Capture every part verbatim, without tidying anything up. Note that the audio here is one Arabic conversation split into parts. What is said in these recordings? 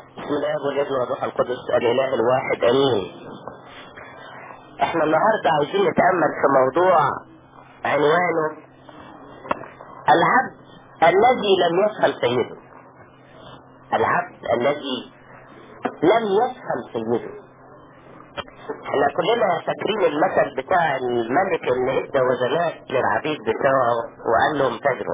بسم الله والابن والروح القدس الاله الواحد امين. احنا النهارده عايزين نتامل في موضوع عنوانه العبد الذي لم يفهم سيده. العبد الذي لم يفهم سيده. احنا كلنا فاكرين المثل بتاع الملك اللي ادى وزنات للعبيد بتاعه وقال لهم تاجروا.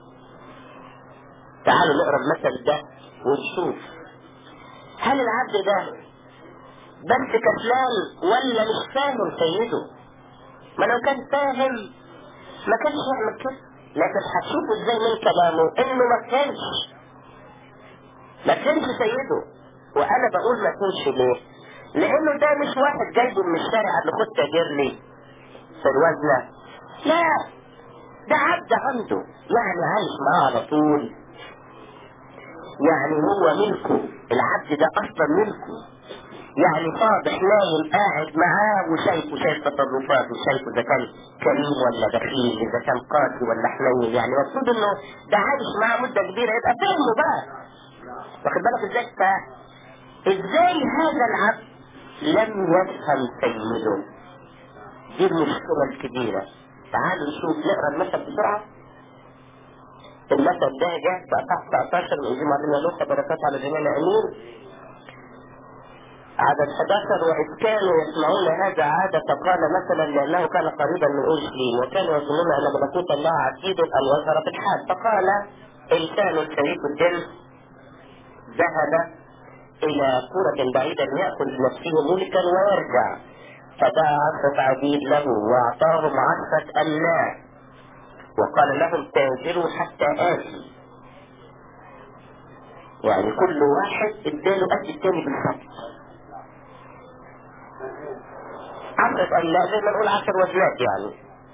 تعالوا نقرا المثل ده ونشوف هل العبد ده بس كسلان ولا مش فاهم سيده. ما لو كان فاهم ما كانش يعمل كده، لكن هتشوفوا ازاي من كلامه انه ما كانش ما كانش سيده. وانا بقول ما كانش ليه؟ لانه ده مش واحد جايبه من الشارع اللي خد تاجر لي في الوزنه، لا ده عبد عنده، يعني عايش معاه على طول، يعني هو ملكه. العبد ده اصلا ملكه، يعني واضح نايم قاعد معاه وشايفه، شايف تصرفاته، شايفه اذا كان كريم ولا بخيل، اذا كان قاسي ولا حنين. يعني المفروض انه ده عايش معاه مده كبيره يبقى فاهمه بقى. واخد بالك ازاي؟ ازاي هذا العبد لم يفهم سيده؟ دي المشكله الكبيره. تعالوا نشوف، نقرا المثل بسرعه. المثل ده جاء في اصحاح تسعتاشر من انجيل معلمنا لوقا، بركات على جميعنا امين. عدد احد عشر: وإذ كانوا يسمعون هذا عادة قال مثلا لأنه كان قريبا من أورشليم وكانوا يظنون أن ملكوت الله عتيد أن يظهر في الحال، فقال إنسان شريك الدم ذهب إلى قرى بعيدة يأخذ لنفسه ملكا ويرجع، فدعا عشرة عبيد له وأعطاهم عشرة أملاك وقال لهم تاجروا حتى آتي. يعني كل واحد اداله قد التاني بالظبط. عشرة أملاك زي ما نقول عشر وزنات يعني.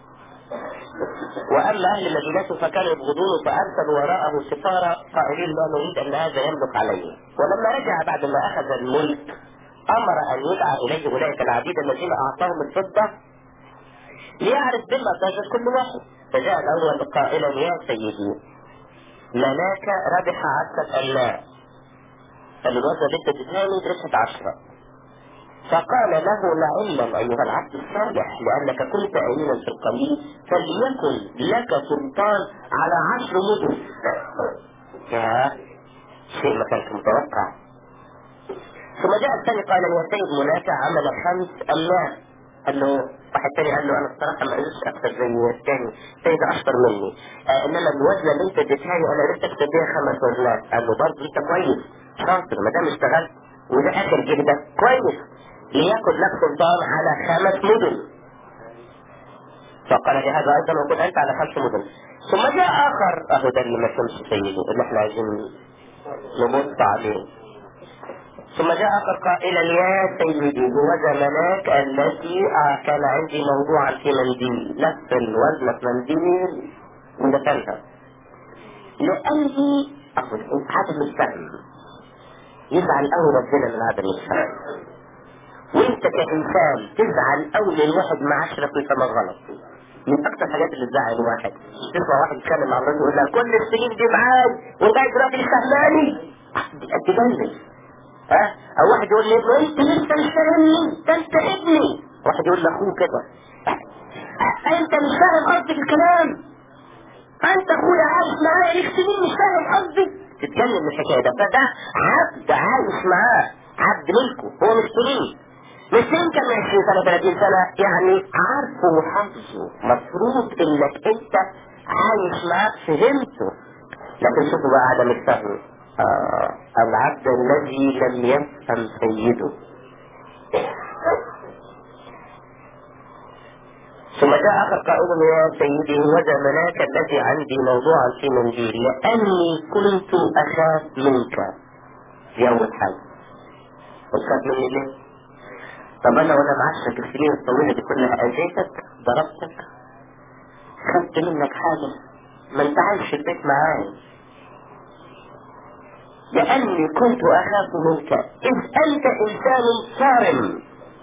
وأما أهل مدينته فكانوا يبغضونه فأرسلوا وراءه سفارة قائلين لا نريد أن هذا يملك عليه. ولما رجع بعد ما أخذ الملك أمر أن يدعى إليه أولئك العبيد الذين أعطاهم الفضة ليعرف بما تاجر كل واحد. فجاء الأول قائلا يا سيدي ملاك ربح عشرة أملاك. قال له الوزن اللي أنت اديتهاني ربحت عشرة. فقال له لعلم أيها العبد الصالح لأنك كنت أمينا في القليل فليكن لك سلطان على عشر مدن. يا شيء ما كانش متوقع. ثم جاء الثاني قال يا سيد ملاك عمل خمس أملاك. قال له واحد ثاني قال له أنا الصراحة ما قدرتش أكثر زي الثاني، الثاني ده أشطر مني، آه إنما الوزنة اللي أنت اديتها لي أنا قدرت أكسب بيها خمس وزنات. قال له برضه أنت كويس شاطر ما دام اشتغلت وده آخر جهدك كويس، ليأخذ لك سلطان على خمس مدن. فقال لهذا أيضا وكن أنت على خمس مدن. ثم جاء آخر، أهو ده اللي ما كانش سيده اللي احنا عايزين نبص عليه. ثم جاء آخر قائلا يا سيدي بوجه ملاك التي كان عندي موضوعا في منديل، نفس الوزن في منديل ودفنها لأني أقول عدم الفهم. يزعل أوي ربنا من عدم الفهم، وانت كإنسان تزعل أول الواحد مع عشرة في كما غلط. من أكثر الحاجات اللي تزعل الواحد تسمع واحد يتكلم مع الراجل يقول لها كل السنين دي معاي ولغاية دلوقتي مش فاهماني، تجنن. ها؟ أو واحد يقول لي انت لسه مش فاهمني، ده انت ابني. واحد يقول لاخوه كده انت مش فاهم قصدي الكلام، انت اخويا عايش معايا ليك سنين مش فاهم قصدي. تتكلم من الحكايه ده. فده عبد عايش معاه، عبد ملكه، هو مش سنين مش يمكن من عشرين سنة ثلاثين سنة، يعني عارفه وحافظه. مفروض انك انت عايش معاه فهمته. لكن شوفوا بقى عدم الفهم. آه العبد الذي لم يفهم سيده. ثم جاء آخر قائل يا سيدي وذا ملاك الذي عندي موضوعا في منديل لأني كنت أخاف منك. دي أول حاجة. أخاف مني ليه؟ طب أنا وأنا معاشرك السنين الطويلة دي كلها أذيتك، ضربتك، خدت منك حاجة، ما أنت عايش في البيت معايا. لأني كنت أخاف منك إذ أنت إنسان صارم.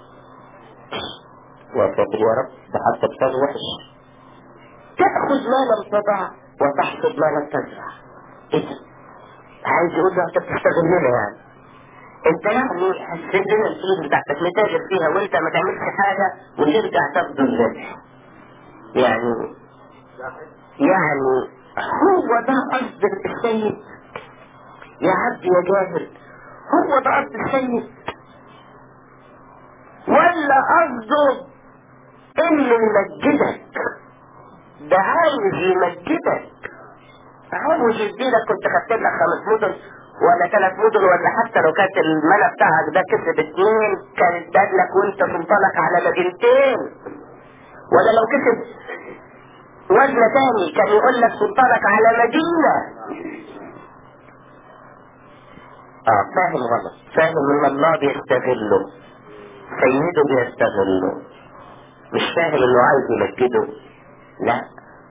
يا ساتر يا رب، ده حتى بسان وحش. تأخذ ما لم تضع وتحصد ما لم تزرع. إيه؟ عايز يقول له أنت بتستغلنا يعني. انت يعني هتسيب لنا الفلوس بتاعتك نتاجر فيها وانت ما تعملش حاجة وترجع تاخد الربح. يعني يعني هو ده قصد السيد يا عبد يا جاهل؟ هو ده قصد السيد ولا قصده انه يمجدك؟ ده عايز يمجدك، عاوز يديلك. كنت خدت لك خمس مدن ولا ثلاث مدن ولا حتى لو كانت الملا بتاعك ده كسب اتنين كان ادالك وانت سلطانك على مدينتين، ولا لو كسب وزن تاني كان يقول لك سلطانك على مدينة. اه فاهم غلط، فاهم ان الله بيستغله، سيده بيستغله، مش فاهم انه عايز يمجده. لا،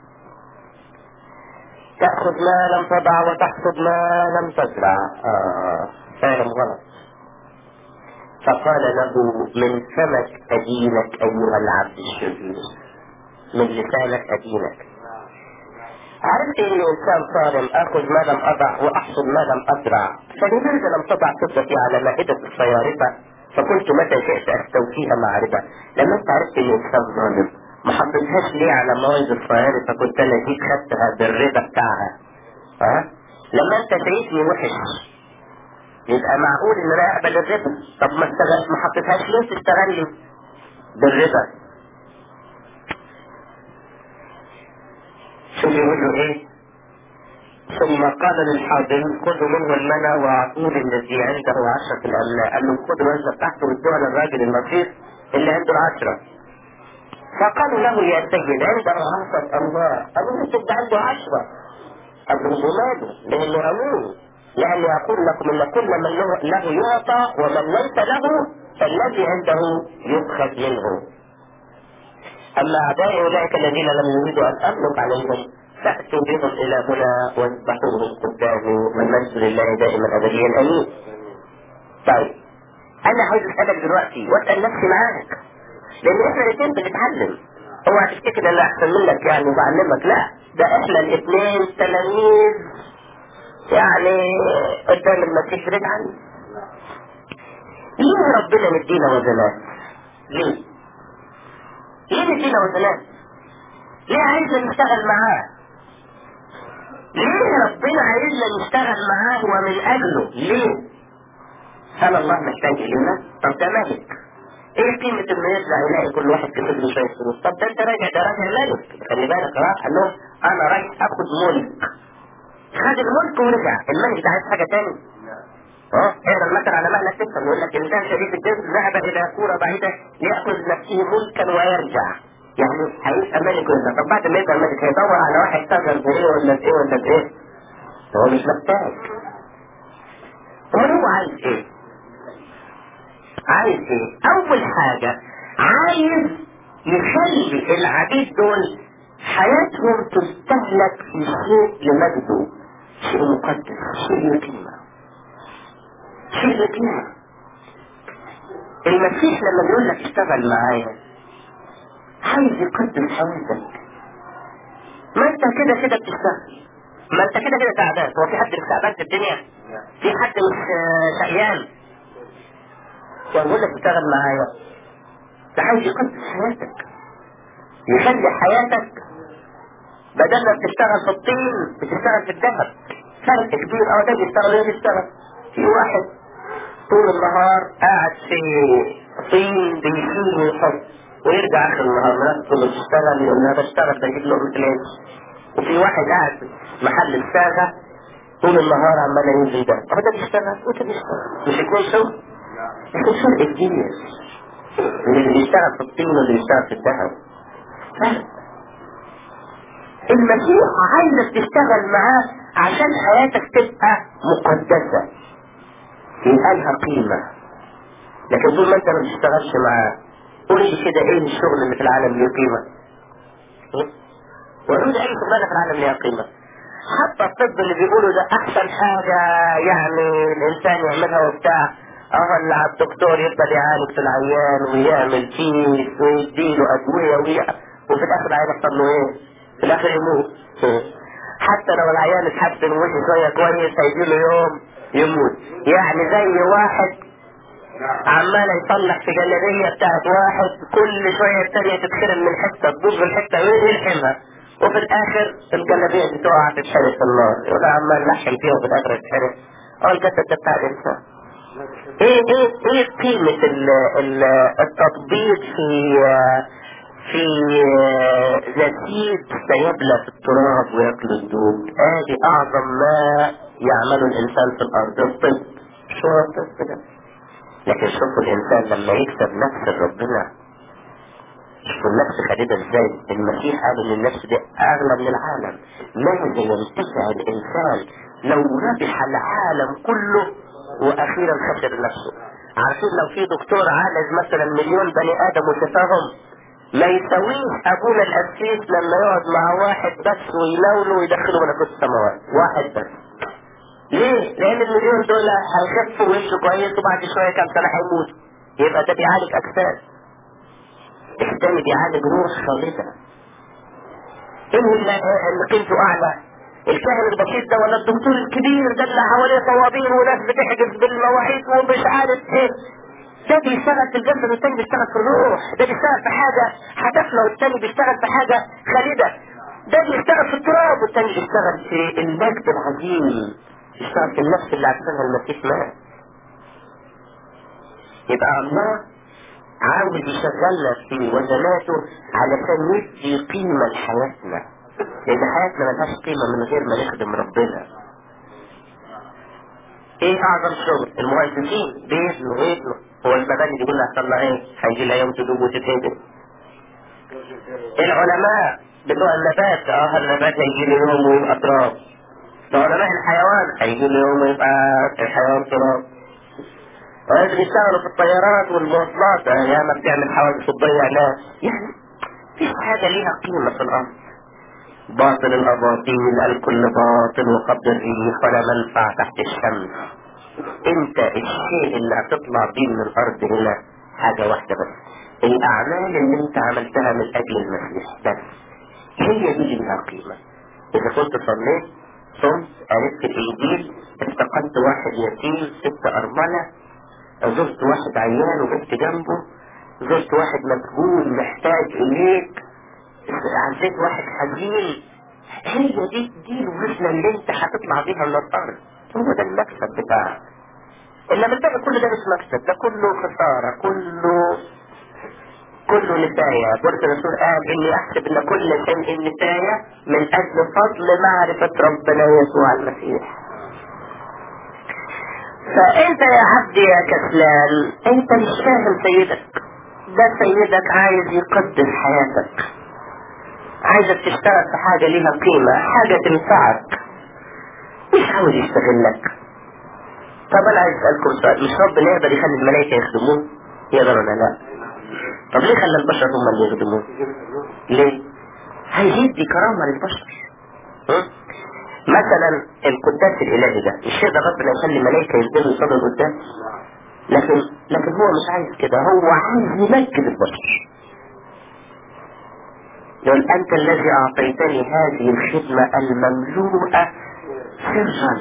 تأخذ ما لم تضع وتحصد ما لم تزرع. آه فاهم غلط. فقال له من فمك أدينك أيها العبد الشرير، من لسانك أدينك. عرفت إني إنسان صارم، آخذ ما لم أضع وأحصد ما لم أزرع، فلماذا لم تضع فضتي على مائدة الصيارفة فكنت متى شئت أستوفيها مع ربا؟ لما أنت عرفت إني إنسان ظالم ما حطيتهاش ليه على موائد الصيارفة؟ كنت أنا جيت خدتها بالربا بتاعها. ها؟ لما أنت شايفني وحش يبقى معقول إن أنا أقبل الربا. طب ما اشتغلت ما حطيتهاش ليه تشتغل لي بالربا؟ شوف يقول له إيه؟ ثم قال للحاضرين خذوا منه المنى واعطوه الذي عنده عشرة الأملاء. قال له خذوا الوزنة بتاعته وادوها للراجل النصير اللي عنده العشرة. فقالوا له يا سيد عنده عشرة أملاء. قالوا له انت عنده عشرة. قال له ماله؟ لأنه أمين، لأني أقول لكم إن كل من له يعطى ومن ليس له فالذي عنده يؤخذ منه. أما أعدائي أولئك الذين لم يريدوا أن أملك عليهم فأتوا بهم إلى هنا واذبحوهم قدامي والمجد لله دائما أبديا آمين. طيب أنا عايز أسألك دلوقتي وأسأل نفسي معاك، لأن إحنا الاثنين بنتعلم. اوعى تفتكر إن أنا أحسن منك يعني وبعلمك، لا، ده إحنا الاثنين تلاميذ يعني قدام المسيح رجعا. ليه ربنا مدينا وزنات؟ ليه؟ ليه مدينا وزنات؟ ليه عايزنا نشتغل معاه؟ ليه ربنا عايزنا نشتغل معاه ومن اجله؟ ليه؟ هل الله محتاج الينا؟ طب ده ملك، ايه قيمة انه يطلع يلاقي كل واحد كسب له شوية فلوس؟ طب ده انت راجع، ده راجع ملك، خلي بالك. راح قال لهم انا رايح اخد ملك، خد الملك ورجع. الملك ده عايز حاجة تاني؟ اه اقرا المثل على مهلك تفهم، يقول لك انسان شديد الجسم ذهب الى كورة بعيدة ليأخذ نفسه ملكا ويرجع. يعني هيبقى ملك ولا طب بعد ما يبقى ملك هيدور على واحد تاجر بايه ولا بايه ولا بايه؟ هو مش محتاج. امال هو عايز ايه؟ عايز ايه؟ اول حاجة عايز يخلي العبيد دول حياتهم تستهلك في شيء لمجده، شيء مقدس، شيء يقيمة، شيء يقيمة. المسيح لما بيقول لك اشتغل معايا عايز يقدس حياتك. ما انت كده كده بتشتغل، ما انت كده كده تعبان. هو في حد مش تعبان في الدنيا؟ في حد مش شقيان؟ يقول لك اشتغل معايا، ده عايز يقدس حياتك، يخلي حياتك بدل ما بتشتغل في الطين بتشتغل في الذهب. فرق كبير. اه ده بيشتغل ايه؟ بيشتغل في واحد طول النهار قاعد في طين بيشيل ويحط ويرجع اخر النهار نفسه اللي بيشتغل يقول انا بشتغل بجيب له مثلين. وفي واحد قاعد في محل الساغة طول النهار عمال ينزل ده، هو ده بيشتغل وده بيشتغل، مش اتنين شغل؟ لكن فرق كبير اللي بيشتغل في الطين واللي بيشتغل في الذهب. المسيح عايزك تشتغل معاه عشان حياتك تبقى مقدسة يبقى لها قيمة. لكن طول ما انت ما تشتغلش معاه قول لي كده ايه الشغل اللي في العالم ليه قيمة؟ وقول اي شغلانة في العالم ليها قيمة. حتى الطب اللي بيقولوا ده احسن حاجة يعني الانسان يعملها وبتاع، اه اللي على الدكتور يفضل يعالج في العيان ويعمل فيه ويديله ادوية ويع... وفي الاخر العيان يحصل له ايه؟ في الاخر يموت. حتى لو العيان اتحسن ومشي شوية كويس هيجيله يوم يموت. يعني زي واحد عمال يصلح في جلابيه بتاعت واحد، كل شويه التانية تتخرم من حته، تبوظ من حته ويلحمها، وفي الاخر الجلابيه دي تقع تتحرق في النار. يقول عمال لحم فيها وفي الاخر تتحرق. اه الجسد ده بتاع الانسان. ايه ايه ايه قيمة ال ال التطبيق في في نسيج سيبلى في التراب وياكل الدود. ادي اعظم ما يعمله الانسان في الارض، الطب. شو هو الطب ده؟ لكن شوفوا الانسان لما يكسب نفس ربنا، شوفوا النفس خديدة ازاي. المسيح قال ان النفس دي اغلى من العالم. ماذا ينتفع الانسان لو ربح العالم كله واخيرا خسر نفسه؟ عارفين لو في دكتور عالج مثلا مليون بني ادم وشفاهم، ما يسويش ابونا القسيس لما يقعد مع واحد بس ويناوله ويدخله ملكوت السماوات. واحد بس. ليه؟ لان المليون دول هيخفوا ويمشوا كويس وبعد شويه كام سنه هيموتوا. يبقى ده بيعالج اجساد، الثاني بيعالج روح خالده. ايه اللي اللي قيمته اعلى؟ الكاهن البسيط ده ولا الدكتور الكبير ده اللي حواليه طوابير وناس بتحجز بالمواعيد ومش عارف ايه؟ ده بيشتغل في الجسد والتاني بيشتغل في الروح. ده بيشتغل في حاجه هدفنا والتاني بيشتغل في حاجه خالده. ده بيشتغل في التراب والتاني بيشتغل في المجد العظيم، بيشتغل في النفس اللي عشانها المسيح مات. يبقى الله عاوز يشغلنا في وزناته علشان يدي قيمة لحياتنا، لأن حياتنا ملهاش قيمة من غير ما نخدم ربنا. ايه اعظم شغل؟ المهندسين بيبنوا ويبنوا. هو المباني دي كلها هتطلع ايه؟ هيجي لها يوم تدوب وتتهدم. العلماء بتوع النبات، اه النبات هيجي له يوم ويبقى تراب. علماء الحيوان هيجي له يوم ويبقى الحيوان تراب. اللي بيشتغلوا في الطيارات والمواصلات ياما بتعمل حوادث وتضيع ناس. يعني مفيش حاجة ليها قيمة في الأرض. باطل الأباطيل الكل باطل وقبض الريح ولا منفع تحت الشمس. انت الشيء اللي هتطلع بيه من الأرض هنا حاجة واحدة بس، الأعمال اللي انت عملتها من أجل المسيح بس، هي دي اللي لها قيمة. إذا كنت صليت، صمت، عرفت الإنجيل، افتقدت واحد يتيم، ست أرملة، زرت واحد عيان وقفت جنبه، زرت واحد مسجون محتاج اليك، عزيت واحد حزين، هي دي دي الوزنة اللي انت هتطلع بيها من الارض. هو ده المكسب بتاعك. انما الباقي كله ده مش مكسب، ده كله خسارة، كله كله نساية. بولس الرسول قال اني احسب ان كل شيء نساية من اجل فضل معرفة ربنا يسوع المسيح. فانت يا عبدي يا كسلان، انت مش فاهم سيدك. ده سيدك عايز يقدس حياتك، عايزك تشتغل في حاجة ليها قيمة، حاجة تنفعك، مش عاوز يستغلك. طب انا عايز اسألكم سؤال، مش ربنا يقدر يخلي الملائكة يخدموه؟ يقدر ولا لا؟ طب ليه خلى البشر هم اللي يخدموه؟ ليه؟ هيدي كرامة للبشر. مثلا القداس الالهي ده مش يقدر ربنا يخلي الملائكة ينزلوا يصلوا القداس؟ لكن لكن هو مش عايز كده، هو عايز يمجد البشر. يقول انت الذي اعطيتني هذه الخدمة المملوءة سرا.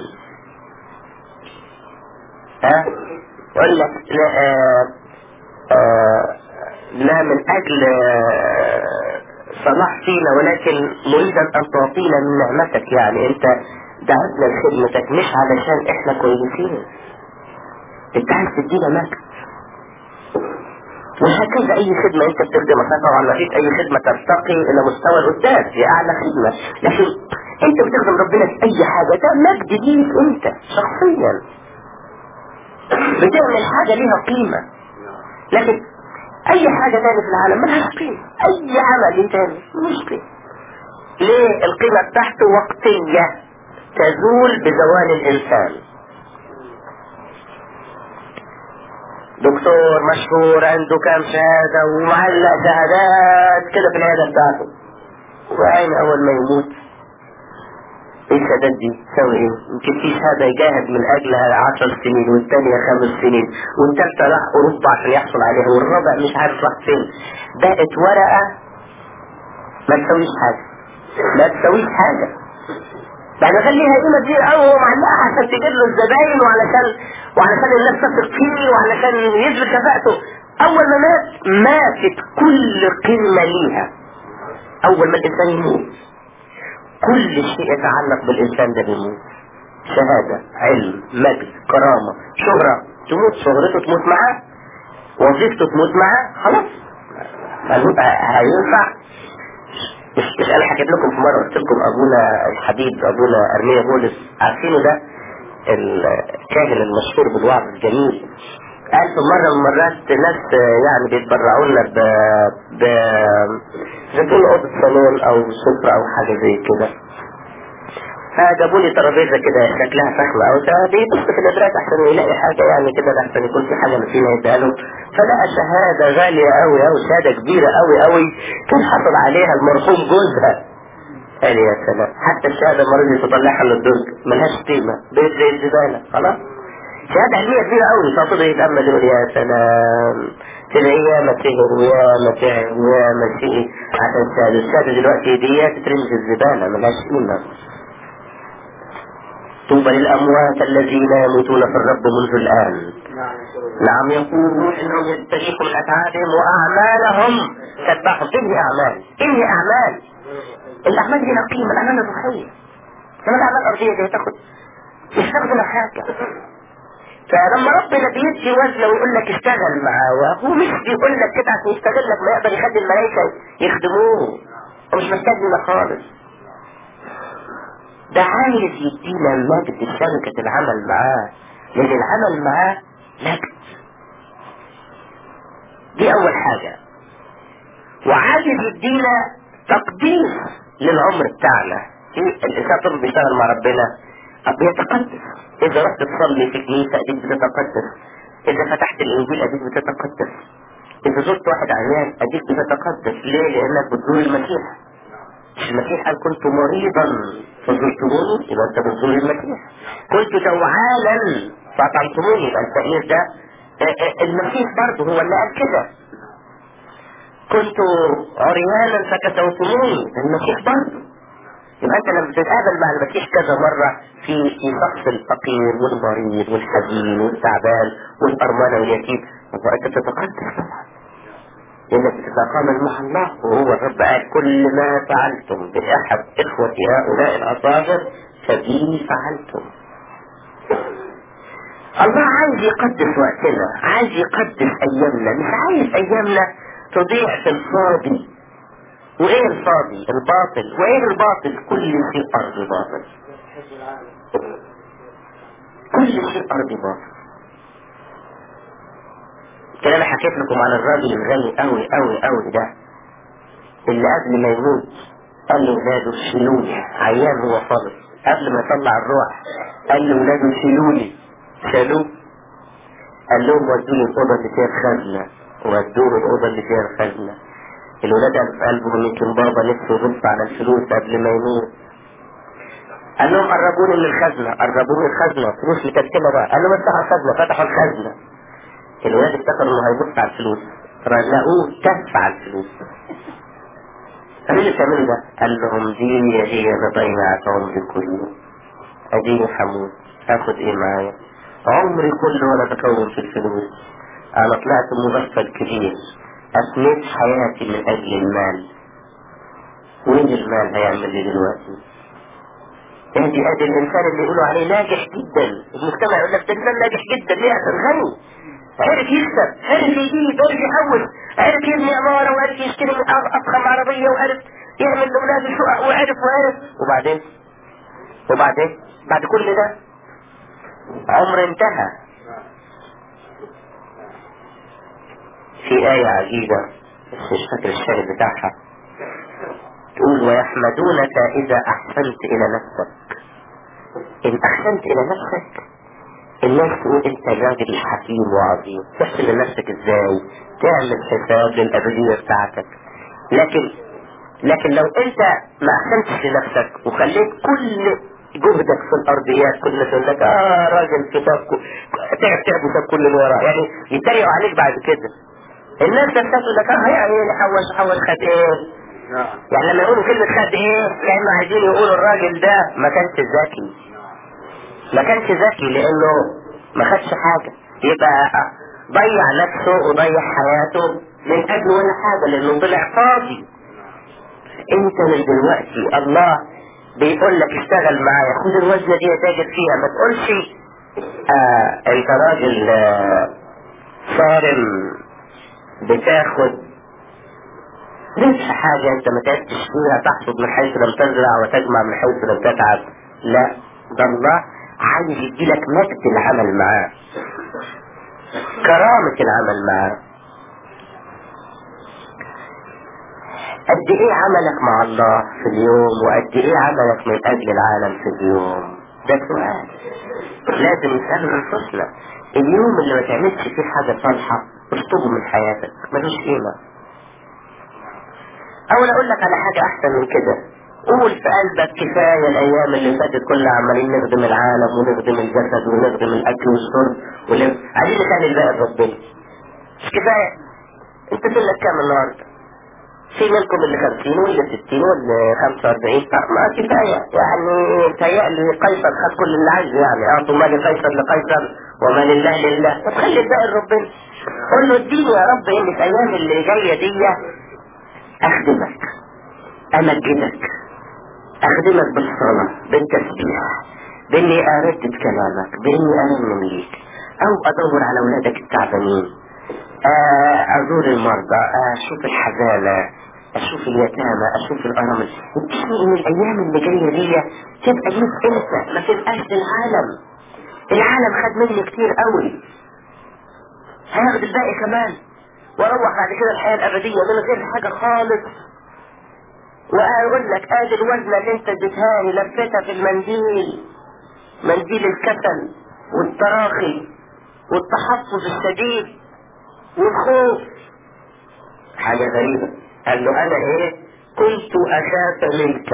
ها يقول لك لا, آه آه لا من اجل آه صلاح فينا، ولكن مريدا ان تعطينا من نعمتك. يعني انت دعتنا لخدمتك مش علشان احنا كويسين، انت عايز تدينا مجد. وهكذا اي خدمة انت بتخدمها، طبعا ما فيش اي خدمة ترتقي الى مستوى القداس، هي اعلى خدمة، لكن انت بتخدم ربنا في اي حاجة، ده مجد ليك انت شخصيا، بتعمل حاجة ليها قيمة. لكن اي حاجة تانية في العالم ملهاش قيمة، اي عمل تاني مش قيمة. ليه؟ القيمة بتاعته وقتية تزول بزوال الانسان. دكتور مشهور عنده كام شهادة ومعلق شهادات كده في العيادة بتاعته، وعين اول ما يموت ايه الشهادات دي تسوي ايه؟ يمكن في شهادة يجاهد من اجلها عشر سنين، والثانية خمس سنين، والثالثة راح اوروبا عشان يحصل عليها، والرابع مش عارف راح فين. بقت ورقة ما تسويش حاجة، ما تسويش حاجة. يعني خليها قيمة كبيرة قوي هو معلقها عشان تجيب له الزباين وعلشان وعلشان الناس تثق فيه وعلشان يثبت كفاءته. أول ما مات ماتت كل قيمة ليها. أول ما الإنسان يموت كل شيء يتعلق بالإنسان ده بيموت. شهادة، علم، مجد، كرامة، شهرة، تموت شهرته، تموت معاه وظيفته، تموت معاه، خلاص هينفع. مش مش انا حكيت لكم في مره قلت لكم ابونا الحبيب ابونا ارميا بولس، عارفينه ده الكاهن المشهور بالوعظ الجميل. قال في مره من المرات ناس يعني بيتبرعوا لنا ب ب زي تقول اوضه صالون او سفره او حاجه زي كده، فجابوا لي ترابيزه كده شكلها فخمه او بيبص في الادراك عشان يلاقي حاجه يعني كده لحسن يكون في حاجه فينا يديها له، فلقى شهاده غاليه قوي قوي، شهاده كبيره قوي قوي كان حصل عليها المرحوم جوزها. قال يا سلام، حتى الشهاده المره دي تطلعها للدرج ملهاش قيمه، بيت زي الزباله خلاص. شهاده علميه كبيره قوي، ففضل يتامل يقول يا سلام تلاقيه يا مسيح ويا مسيح ويا مسيح عشان الشهاده الشهاده دلوقتي دي تترمي في الزباله ملهاش قيمه. طوبى للأموات الذين يموتون في الرب منذ الآن. نعم يقولون إنهم يستريحوا من أتعابهم وأعمالهم تتبعهم. إنهي أعمال؟ إنهي أعمال؟ الأعمال دي قيمة، الأعمال الروحية. كما الأعمال الأرضية دي تاخد مش تاخد ولا حاجة. فلما ربنا بيدي وزنه ويقول لك اشتغل معاه، هو مش بيقول لك كده عشان يستغلك، ما يقدر يخلي الملائكة يخدموه، ومش محتاج لنا خالص. ده عايز يدينا مجد شركة العمل معاه، لأن العمل معاه مجد. دي أول حاجة. وعايز يدينا تقديس للعمر بتاعنا. الإنسان طبعا بيشتغل مع ربنا بيتقدس. إذا رحت تصلي في الكنيسة أديك بتتقدس، إذا فتحت الإنجيل أديك بتتقدس، إذا زرت واحد عيان أديك بتتقدس. ليه؟ لأنك بتزور المسيح. المسيح قال كنت مريضا فزرتموني، يبقى انت بتزور المسيح. كنت جوعانا فاطعمتموني، يبقى التغيير ده المسيح برضه هو اللي قال كده. كنت عريانا فكسوتموني، المسيح برضه. يبقى انت لما بتتقابل مع المسيح كذا مرة في في شخص الفقير والمريض والحزين والتعبان والأرملة واليتيم، يبقى انت بتتقدس طبعا. إنك تتقامل مع الله، وهو الرب قال كل ما فعلتم بأحد إخوة هؤلاء الأصاغر فبي فعلتم. الله عايز يقدس وقتنا، عايز يقدس أيامنا، مش عايز أيامنا تضيع في الفاضي. وإيه الفاضي؟ الباطل. وإيه الباطل؟ كل شيء أرض باطل، كل شيء أرض باطل. كده أنا حكيت لكم عن الراجل الغني أوي أوي أوي ده اللي قبل ما يموت قال له ولاده شيلوني، عيان هو فاضل، قبل ما يطلع الروح قال له ولاده شيلوني، شالوه. قال لهم ودوني الأوضة اللي فيها الخزنة، ودوه الأوضة اللي فيها الخزنة. الولاد في قلبهم يمكن بابا نفسه يبص على الفلوس قبل ما يموت. قال لهم قربوني من الخزنة، قربوني من الخزنة، فلوس مكتمة بقى. قال لهم افتحوا الخزنة، فتحوا الخزنة. الولاد افتكروا انه هيبص على الفلوس، لقوه تف على الفلوس. قالوا لي بتعملوا ده؟ قال لهم دي هي بضيعة عمري كله، اديني حمود، هاخد ايه معايا؟ عمري كله وانا بكون في الفلوس. انا طلعت مغفل كبير، افنيت حياتي من اجل المال. وين المال هيعمل لي دلوقتي؟ ادي ادي الانسان اللي يقولوا عليه ناجح جدا، المجتمع يقول لك ده انسان ناجح جدا، ليه؟ عشان غني، عرف يكسب، عرف يجيب، عرف يحوش، عرف يبني عمارة، وعرف يشتري اضخم عربية، وعرف يعمل لاولاده شقق، وعرف وعرف وبعدين وبعدين بعد كل ده عمر انتهى. في آية عجيبة بس مش فاكر الشاهد بتاعها، تقول ويحمدونك إذا أحسنت إلى نفسك. إن أحسنت إلى نفسك الناس تقول أنت راجل حكيم وعظيم. تحسن لنفسك إزاي؟ تعمل حساب للأبدية بتاعتك. لكن لكن لو أنت ما أحسنتش لنفسك وخليت كل جهدك في الأرضيات، كل الناس يقول لك آه راجل كتاب تعب تعب وساب كل اللي وراه، يعني يتريقوا عليك بعد كده. الناس تقول لك اه يعني حوش حوش خد ايه؟ يعني لما يقولوا كلمة خد ايه كانوا عايزين يقولوا الراجل ده ما كانش ذكي، ما كانش ذكي لانه ما خدش حاجة، يبقى ضيع نفسه وضيع حياته من اجل ولا حاجة لانه طلع فاضي. انت من دلوقتي الله بيقول لك اشتغل معايا، خد الوزنة دي تاجر فيها، ما تقولش آه انت راجل آه صارم بتاخد ليش حاجة انت ما تعبتش فيها، تحصد من حيث لم تزرع وتجمع من حيث لم تتعب. لا، ده الله عايز يديلك مجد العمل معاه، كرامة العمل معاه. قد ايه عملك مع الله في اليوم وقد ايه عملك من اجل العالم في اليوم؟ ده سؤال لازم نسأله انفسنا. اليوم اللي ما تعملش فيه حاجة صالحة اشطبه من حياتك، ملوش قيمة. او اقول لك على حاجة احسن من كده، قول في قلبك كفاية الايام اللي فاتت كلها عمالين نخدم العالم ونخدم الجسد ونخدم الاكل والشرب ونخدم عايزين نخلي الباقي لربنا. مش كفاية؟ انت سنك كام النهارده؟ في منكم اللي خمسين واللي ستين واللي خمسة واربعين، ما كفاية يعني. تهيألي قيصر خد كل اللي عايزه، يعني اعطوا ما لقيصر لقيصر وما لله لله، طب خلي الباقي لربنا. قول له اديني يا رب ان في ايام اللي جاية دي اخدمك، امجدك، اخدمك بالصلاة بالتسبيح، باني اردد كلامك، باني ارنم ليك، او ادور على اولادك التعبانين، ازور المرضى، اشوف الحزانة، اشوف اليتامى، اشوف الارامل. اديني ان الايام اللي جاية دي تبقى ليك انت، ما تبقاش للعالم. العالم خد مني كتير قوي، هياخد الباقي كمان واروح بعد كده الحياة الابدية من غير حاجة خالص. واقول لك ادي الوزنة اللي انت اديتهاني لفتها في المنديل، منديل الكسل والتراخي والتحفظ الشديد والخوف. حاجة غريبة، قال له انا ايه كنت اخاف منك.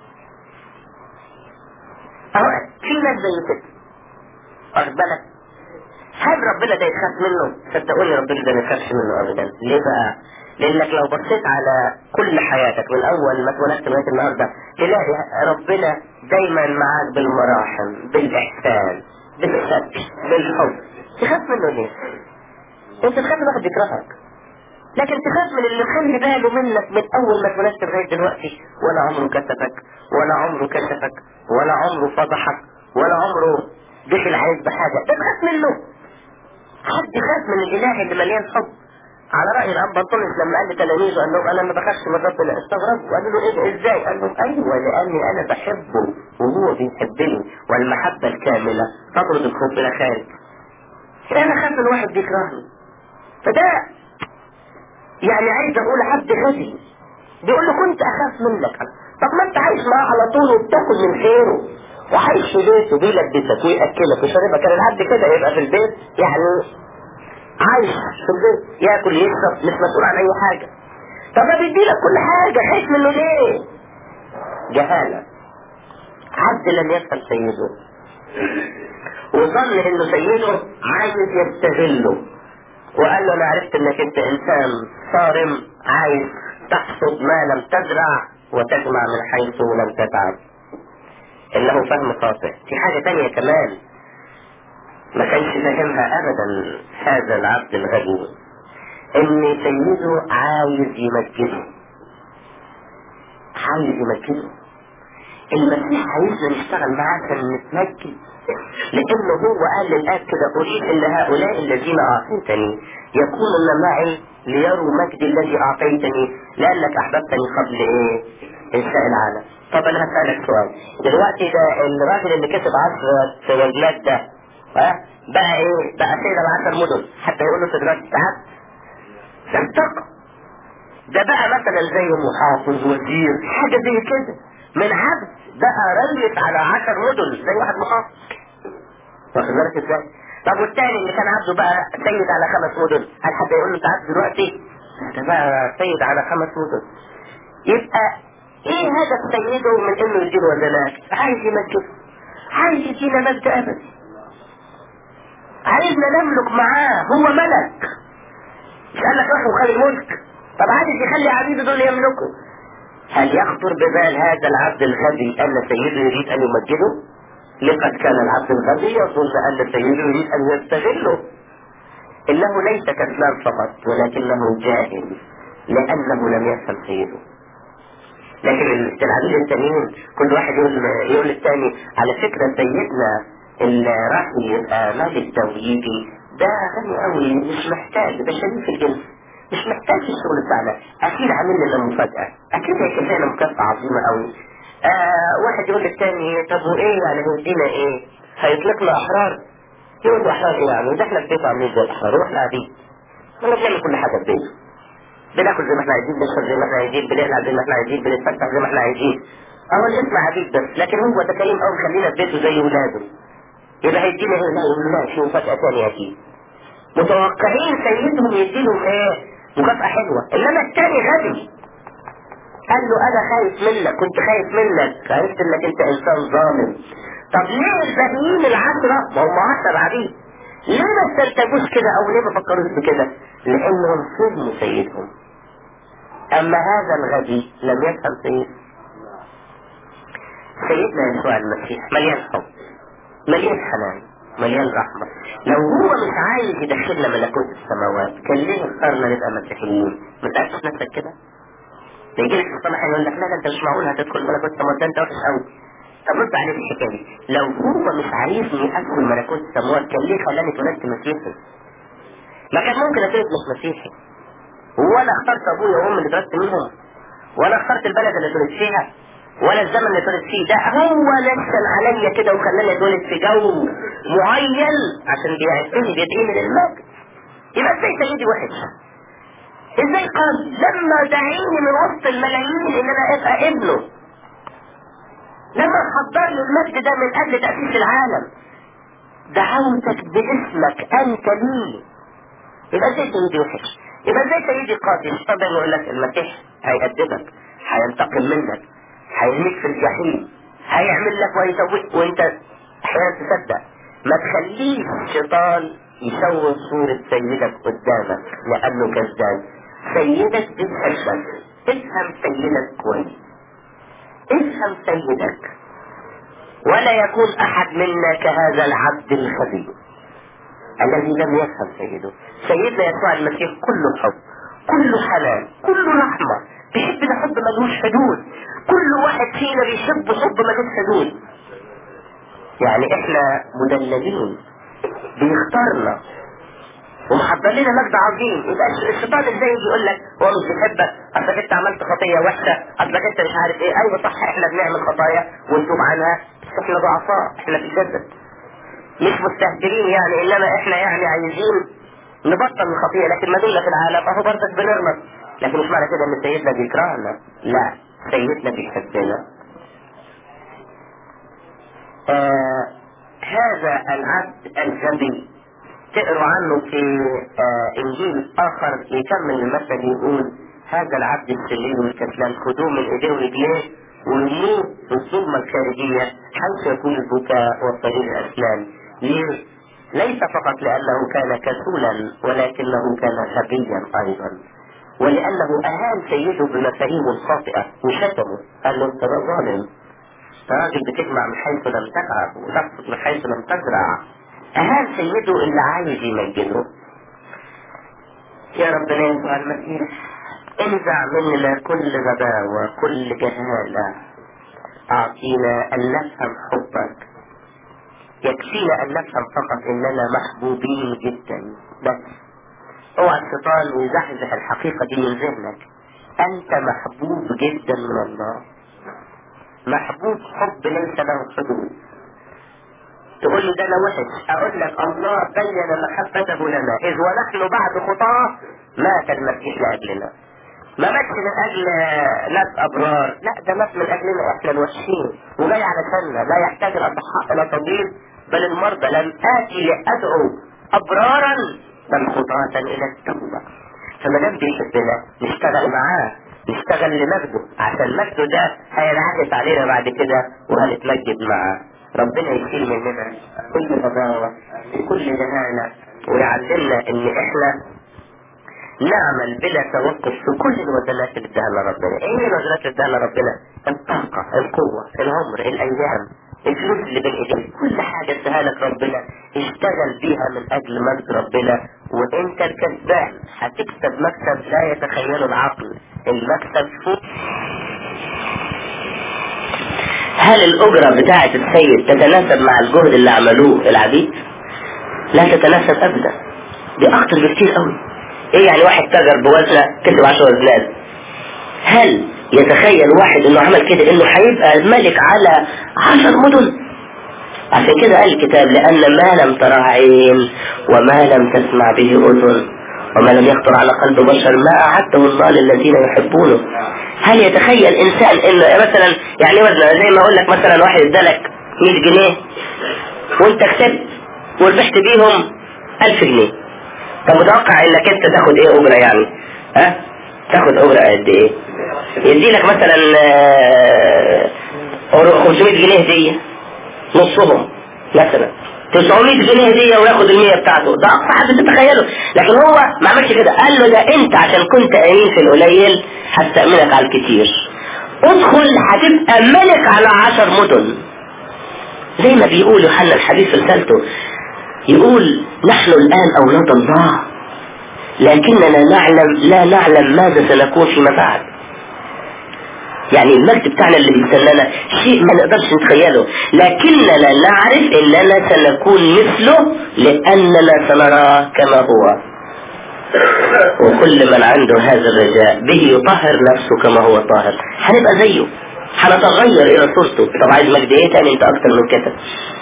اهو في ناس زي كده، واخد بالك؟ هل ربنا ده يخاف منه؟ صدقوني ربنا ده ما يخافش منه ابدا. ليه بقى؟ لانك لو بصيت على كل حياتك من اول ما اتولدت لغايه النهارده تلاقي ربنا دايما معاك بالمراحم، بالاحسان، بالستر، بالحب. تخاف منه ليه؟ انت تخاف من واحد يكرهك، لكن تخاف من اللي خلي باله منك من اول ما اتولدت لغايه دلوقتي، ولا عمره كسفك ولا عمره كشفك ولا عمره فضحك ولا عمره دخل عليك بحاجه، ده تخاف منه. حد يخاف من الاله اللي مليان حب؟ على رأي الأب بطرس لما قال لتلاميذه قال لهم انا ما بخافش من ربنا، استغربوا قالوا له ايه ده ازاي؟ قال لهم ايوه لاني انا بحبه وهو بيحبني، والمحبة الكاملة تطرد الخوف الى خارج. انا خاف من واحد بيكرهني، فده يعني عايز اقول حد غبي بيقول له كنت اخاف منك. طب ما انت عايش معاه على طول وبتاكل من خيره وعايش في بيته بيلبسك ويأكلك ويشربك، كان الحد كده يبقى في البيت يعني عايش في البيت ياكل يشرب مش مسؤول عن اي حاجة. طب ما بيديلك كل حاجة، خايف منه ليه؟ جهالة. عبد لم يفهم سيده وظن انه سيده عايز يستغله، وقال له انا عرفت انك انت انسان صارم عايز تحصد ما لم تزرع وتجمع من حيث لم تتعب. انه فهم خاطئ. في حاجة تانية كمان ما كانش فاهمها ابدا هذا العبد الغبي، ان سيده عايز يمجده، عايز يمجده. المسيح عايزنا نشتغل معاه عشان نتمجد، لانه هو قال للآب كده اريد ان هؤلاء الذين اعطيتني يكونون معي ليروا مجدي الذي اعطيتني لانك احببتني قبل ايه؟ انشاء العالم. طب انا هسألك سؤال دلوقتي، ده الراجل اللي كسب عشرة وجلات ده ها بقى ايه؟ بقى سيد العشر مدن حتى يقول له في دراسة ساعات لم تقع. ده بقى مثلا زي محافظ وزير حاجة زي كده، من عبد بقى رئيس على عشر مدن زي واحد محافظ. واخد بالك ازاي؟ طب والتاني اللي كان عبده بقى سيد على خمس مدن، هل حد يقول له انت عبد دلوقتي؟ انت بقى سيد على خمس مدن. يبقى ايه هدف سيده من انه يديله وزنات؟ عايز يمجده، عايز يدينا مجد ابدي، عايزنا نملك معاه، هو ملك. مش قال لك روح وخلي الملك؟ طب عايز يخلي عبيده دول يملكوا. هل يخطر ببال هذا العبد الغبي أن سيده يريد أن يمجده؟ لقد كان العبد الغبي يظن أن سيده يريد أن يستغله. إنه ليس كسلان فقط ولكنه جاهل لأنه لم يفهم سيده. لكن العبيد التانيين كل واحد يقول يقول للتاني على فكرة سيدنا اللي راح يبقى مالك توحيدي ده غني قوي مش محتاج، ده شريف الجنس مش محتاج الشغل بتاعنا، اكيد عامل لنا مفاجأة، اكيد هيكفي لنا مكافأة عظيمة قوي. آه واحد يقول للتاني طب وايه يعني هيدينا ايه؟ هيطلقنا احرار؟ يقول له احرار ايه يعني؟ ده احنا في بيت عاملين زي الاحرار واحنا قاعدين. احنا بنعمل كل حاجة في بيته. بناكل زي ما احنا عايزين، بنشرب زي ما احنا عايزين، بنلعب زي ما احنا عايزين، بنتفتح زي ما احنا عايزين. اهو الاسم عبيد بس، لكن هو ده كريم قوي خلينا في بيته زي ولاده. يبقى هيدينا ايه؟ لا يقول لا شو مفاجأة تانية اكيد. متوقعين سيدهم يديلهم ايه؟ مكافأة حلوة، انما التاني غبي. قال له انا خايف منك، كنت خايف منك، عرفت انك انت انسان ظالم. طب ليه الباقيين العشرة ما هم عشرة عبيد ليه ما استرتبوش كده او ليه ما فكروش بكده؟ لانهم فهموا سيدهم. اما هذا الغبي لم يفهم سيده. سيدنا يسوع المسيح مليان حب، مليان حنان، مليان رحمة. لو هو مش عايز يدخلنا ملكوت السماوات كان ليه اختارنا نبقى مسيحيين؟ ما تقعدش نفسك كده. يجي لك الصبح يقول لك لا لا انت مش معقول هتدخل ملكوت السماوات، ده انت وحش قوي. طب رد عليه الحكايه دي، لو هو مش عايزني ادخل ملكوت السماوات كان ليه خلاني اتولدت مسيحي؟ ما كان ممكن اتولد مش مسيحي. ولا اخترت ابويا وامي اللي اتولدت منهم، ولا اخترت البلد اللي اتولدت فيها، ولا الزمن اللي اتولد فيه. ده هو نشن عليا كده وخلاني اتولد في جو معين عشان بيعزني بيدعيني للمجد. يبقى ازاي سيدي وحش؟ ازاي قال لما دعيني من وسط الملايين ان انا ابقى ابنه، لما حضر لي المجد ده من اجل تأسيس العالم، دعوتك باسمك انت لي. يبقى ازاي سيدي وحش؟ يبقى ازاي سيدي قاتل؟ طبعا يقول لك المسيح هيأدبك، هينتقم منك، هيرميك في الجحيم، هيعمل لك ويسويك، وانت احيانا تصدق. ما تخليش الشيطان يسوي صورة سيدك قدامك لانه كذاب. سيدك بيحبك، افهم سيدك كويس، افهم سيدك، ولا يكون احد منا كهذا العبد الخبيث الذي لم يفهم سيده. سيدنا يسوع المسيح كله حب، كله حنان، كله رحمة، بيحبنا حب ملوش حدود. كل واحد فينا بيحب حب ملوش حدود. يعني احنا مدللين، بيختارنا ومحضر لنا مجد عظيم. يبقى الشيطان ازاي يجي يقول لك هو مش بيحبك، اصلك انت عملت خطيه وحشه، اصلك انت مش عارف ايه. ايوه صح، احنا بنعمل خطايا ونتوب عنها، بس احنا ضعفاء، احنا في الجسد مش مستهترين يعني، انما احنا يعني عايزين نبطل الخطيه، لكن ما دولنا في العالم اهو برضك بنغلط. لكن مش معنى كده ان سيدنا بيكرهنا، لا، سيدنا بيحبنا. آه هذا العبد الغبي تقروا عنه في آه انجيل اخر يكمل المثل يقول هذا العبد الشرير والكسلان خدوه من ايديه ورجليه ويرموه في الظلمه الخارجيه حيث يكون البكاء والصرير الاسنان. ليه؟ ليس فقط لانه كان كسولا ولكنه كان غبيا ايضا، ولانه اهان سيده بمفاهيمه الخاطئه وشتمه، قال له انت ظالم، راجل بتجمع من حيث لم تتعب وتقصد من حيث لم تزرع. اهان سيده اللي عايز يمجده. يا ربنا يسوع المسيح انزع مننا كل غباوة، كل جهالة، اعطينا ان نفهم حبك. يكفينا ان نفهم فقط اننا محبوبين جدا بس. اوعى الشيطان يزحزح الحقيقة دي من ذهنك. انت محبوب جدا من الله، محبوب حب ليس له حدود. تقول لي ده انا وحش، اقول لك الله بين محبته لنا اذ ونحن بعد خطاه مات المسيح لاجلنا. ما ماتش من اجل ناس ابرار، لا ده مات من اجلنا احنا الوحشين، وجاي علشاننا. لا يحتاج الاصحاء الى طبيب بل المرضى. لم اتي لادعو ابرارا بل خطاة الى التوبه. فما دام بيحبنا نشتغل معاه، نشتغل لمجده، عشان مجده ده هينعكس علينا بعد كده وهنتمجد معاه. ربنا يشيل مننا كل غباوة، كل جهالة، ويعلمنا ان احنا نعمل بلا توقف في كل الوزنات اللي اداها لنا ربنا. ايه الوزنات اللي اداها لنا ربنا؟ الطاقة، القوة، العمر، الايام، الفلوس اللي بين ايديك، كل حاجة اداها لك ربنا اشتغل بيها من اجل مجد ربنا، وانت الكسبان هتكسب مكسب لا يتخيله العقل. المكسب فوق. هل الاجرة بتاعة السيد تتناسب مع الجهد اللي عملوه العبيد؟ لا تتناسب ابدا، دي اكتر بكتير قوي. ايه يعني واحد تاجر بوزنة كسب عشر وزنات؟ هل يتخيل واحد انه عمل كده انه هيبقى الملك على عشر مدن؟ عشان كده قال الكتاب لان ما لم ترى عين وما لم تسمع به اذن وما لم يخطر على قلب بشر ما اعده الله للذين يحبونه. هل يتخيل انسان انه مثلا يعني وزنة زي ما اقول لك مثلا واحد ادالك مية جنيه وانت كسبت وربحت بيهم الف جنيه، طب متوقع انك انت تاخد ايه اجرة يعني؟ ها؟ تاخد اجرة قد ايه؟ يدي لك مثلا خمسمية جنيه هدية، نصهم مثلا تسعمية جنيه هدية وياخد المية بتاعته، ده اقصى حد تتخيله. لكن هو ما عملش كده، قال له ده انت عشان كنت امين في القليل هستأمنك على الكتير، ادخل هتبقى ملك على عشر مدن. زي ما بيقول يوحنا الحبيب في رسالته، يقول نحن الآن أولاد الله لكننا نعلم لا نعلم ماذا سنكون فيما بعد. يعني المجد بتاعنا اللي بيستنانا شيء ما نقدرش نتخيله، لكننا نعرف اننا سنكون مثله لاننا سنراه كما هو. وكل من عنده هذا الرجاء به يطهر نفسه كما هو طاهر. هنبقى زيه، هنتغير الى صورته. طب عايز مجد ايه تاني انت اكتر من كده؟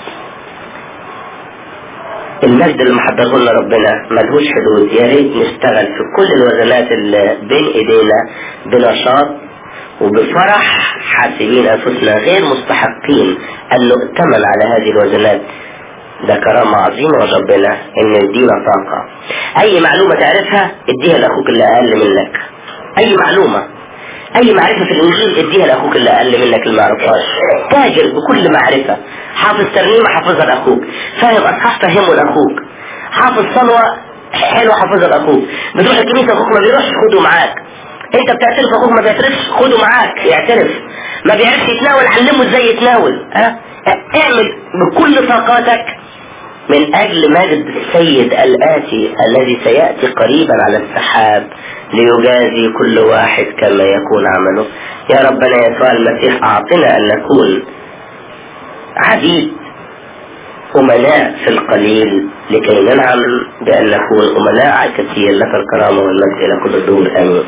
المجد اللي محضره لنا ربنا ملهوش حدود. يا ريت نشتغل في كل الوزنات اللي بين ايدينا بنشاط وبفرح، حاسبين انفسنا غير مستحقين ان نؤتمن على هذه الوزنات. ده كرامة عظيمة ربنا ان يدينا طاقة. اي معلومة تعرفها اديها لاخوك اللي اقل منك. اي معلومة، اي معرفة في الانجيل اديها لاخوك اللي اقل منك اللي ما يعرفهاش. تاجر بكل معرفة، حافظ ترنيمة حافظها لاخوك، فاهم اصحاح فهمه لاخوك، حافظ صلوة حلو حافظها لاخوك، بتروح الكنيسة اخوك ما بيروحش خده معاك، انت بتعترف اخوك ما بيعترفش خده معاك يعترف، ما بيعرفش يتناول علمه ازاي يتناول. ها اعمل بكل طاقاتك من اجل مجد السيد الاتي الذي سيأتي قريبا على السحاب ليجازي كل واحد كما يكون عمله. يا ربنا يسوع المسيح اعطنا ان نكون عبيد أمناء في القليل لكي ننعم بأن نكون أمناء على الكثير. لك الكرامة والمجد إلى كل الدور آمين.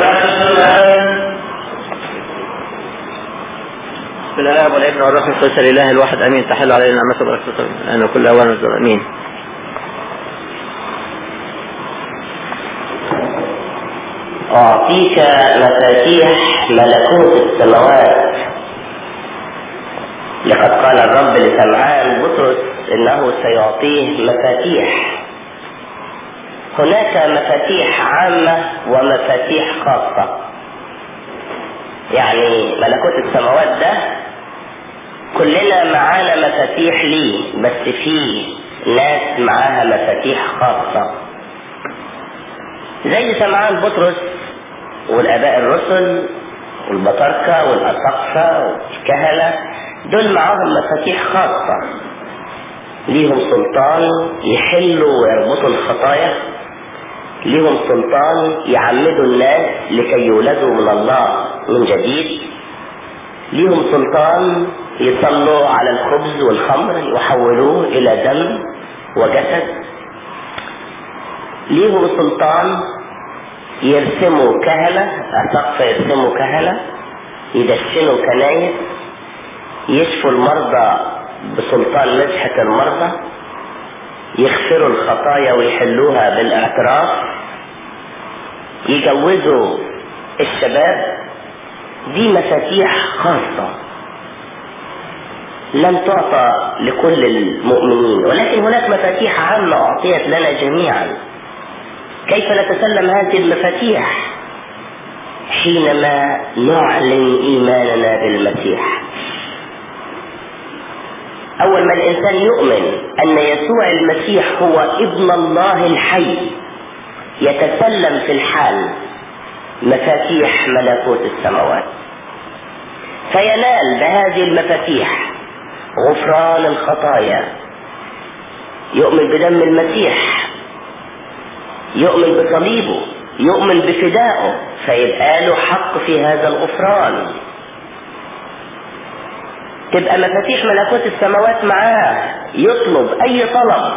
بسم الله والابن والروح القدس الإله الواحد آمين. تحل علينا نعمته وبركاته أن كل أوان والزر آمين. أعطيك مفاتيح ملكوت السماوات. لقد قال الرب لسمعان بطرس إنه سيعطيه مفاتيح. هناك مفاتيح عامة ومفاتيح خاصة. يعني ملكوت السماوات ده كلنا معانا مفاتيح ليه، بس في ناس معاها مفاتيح خاصة زي سمعان بطرس والآباء الرسل والبطاركة والأساقفة والكهنة، دول معاهم مفاتيح خاصة، ليهم سلطان يحلوا ويربطوا الخطايا، ليهم سلطان يعمدوا الناس لكي يولدوا من الله من جديد، ليهم سلطان يصلوا على الخبز والخمر يحولوه إلى دم وجسد، ليهم سلطان يرسموا كهنة، أساقفة يرسموا كهنة، يدشنوا كنايس، يشفوا المرضى بسلطان مسحة المرضى، يغفروا الخطايا ويحلوها بالاعتراف، يجوزوا الشباب. دي مفاتيح خاصة لم تعطى لكل المؤمنين، ولكن هناك مفاتيح عامة أعطيت لنا جميعا. كيف نتسلم هذه المفاتيح؟ حينما نعلن إيماننا بالمسيح. أول ما الإنسان يؤمن أن يسوع المسيح هو ابن الله الحي يتسلم في الحال مفاتيح ملكوت السماوات، فينال بهذه المفاتيح غفران الخطايا، يؤمن بدم المسيح، يؤمن بصليبه، يؤمن بفدائه، فيبقى له حق في هذا الغفران. تبقى مفاتيح ملكوت السماوات معاه، يطلب اي طلب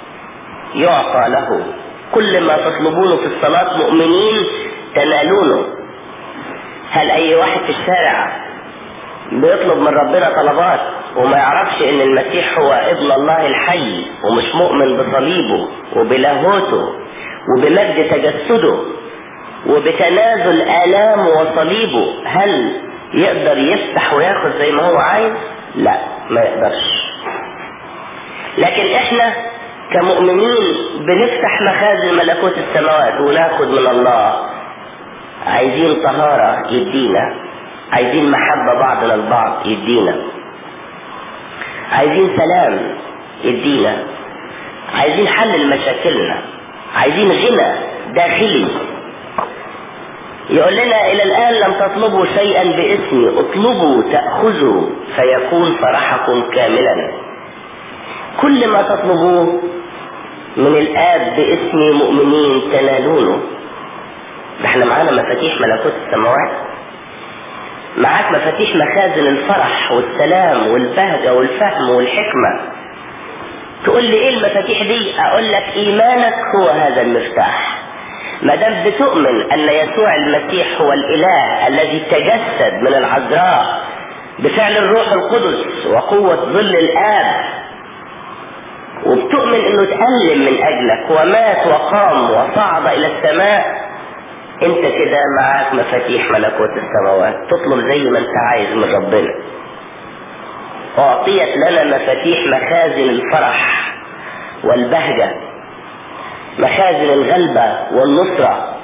يعطى له. كل ما تطلبونه في الصلاة مؤمنين تنالونه. هل اي واحد في الشارع بيطلب من ربنا طلبات وما يعرفش ان المسيح هو ابن الله الحي، ومش مؤمن بصليبه وبلاهوته وبمجد تجسده وبتنازل آلامه وصليبه، هل يقدر يفتح وياخد زي ما هو عايز؟ لا، ما يقدرش. لكن احنا كمؤمنين بنفتح مخازن ملكوت السماوات وناخد من الله. عايزين طهارة يدينا، عايزين محبة بعضنا البعض يدينا، عايزين سلام يدينا، عايزين حل لمشاكلنا، عايزين غنى داخلي. يقول لنا إلى الآن لم تطلبوا شيئا باسمي، اطلبوا تأخذوا فيكون فرحكم كاملا. كل ما تطلبوه من الآب باسمي مؤمنين تنالونه. احنا معانا مفاتيح ملكوت السماوات. معاك مفاتيح مخازن الفرح والسلام والبهجة والفهم والحكمة. تقول لي ايه المفاتيح دي؟ اقول لك ايمانك هو هذا المفتاح. ما دام بتؤمن ان يسوع المسيح هو الاله الذي تجسد من العذراء بفعل الروح القدس وقوة ظل الاب، وبتؤمن انه تألم من اجلك ومات وقام وصعد الى السماء، انت كده معاك مفاتيح ملكوت السماوات. تطلب زي ما انت عايز من ربنا. اعطيت لنا مفاتيح مخازن الفرح والبهجة، مخازن الغلبة والنصرة،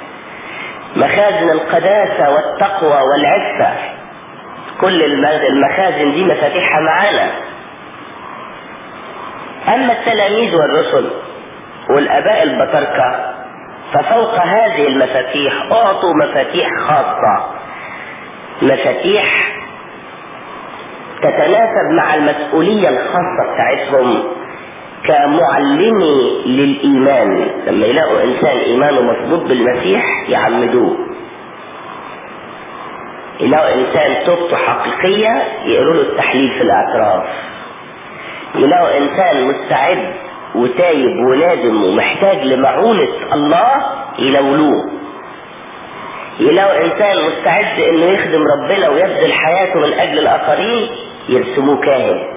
مخازن القداسة والتقوى والعفة. كل المخازن دي مفاتيحها معانا. اما التلاميذ والرسل والاباء البطاركة ففوق هذه المفاتيح اعطوا مفاتيح خاصة، مفاتيح تتناسب مع المسؤولية الخاصة بتاعتهم كمعلمي للإيمان. لما يلاقوا إنسان إيمانه مصبوط بالمسيح يعمدوه، يلاقوا إنسان توبته حقيقية يقولوا له التحليل في الاعتراف، يلاقوا إنسان مستعد وتايب ونادم ومحتاج لمعونة الله يلولوه، يلاقوا إنسان مستعد إنه يخدم ربنا ويبذل حياته من أجل الآخرين يرسموه كاهن.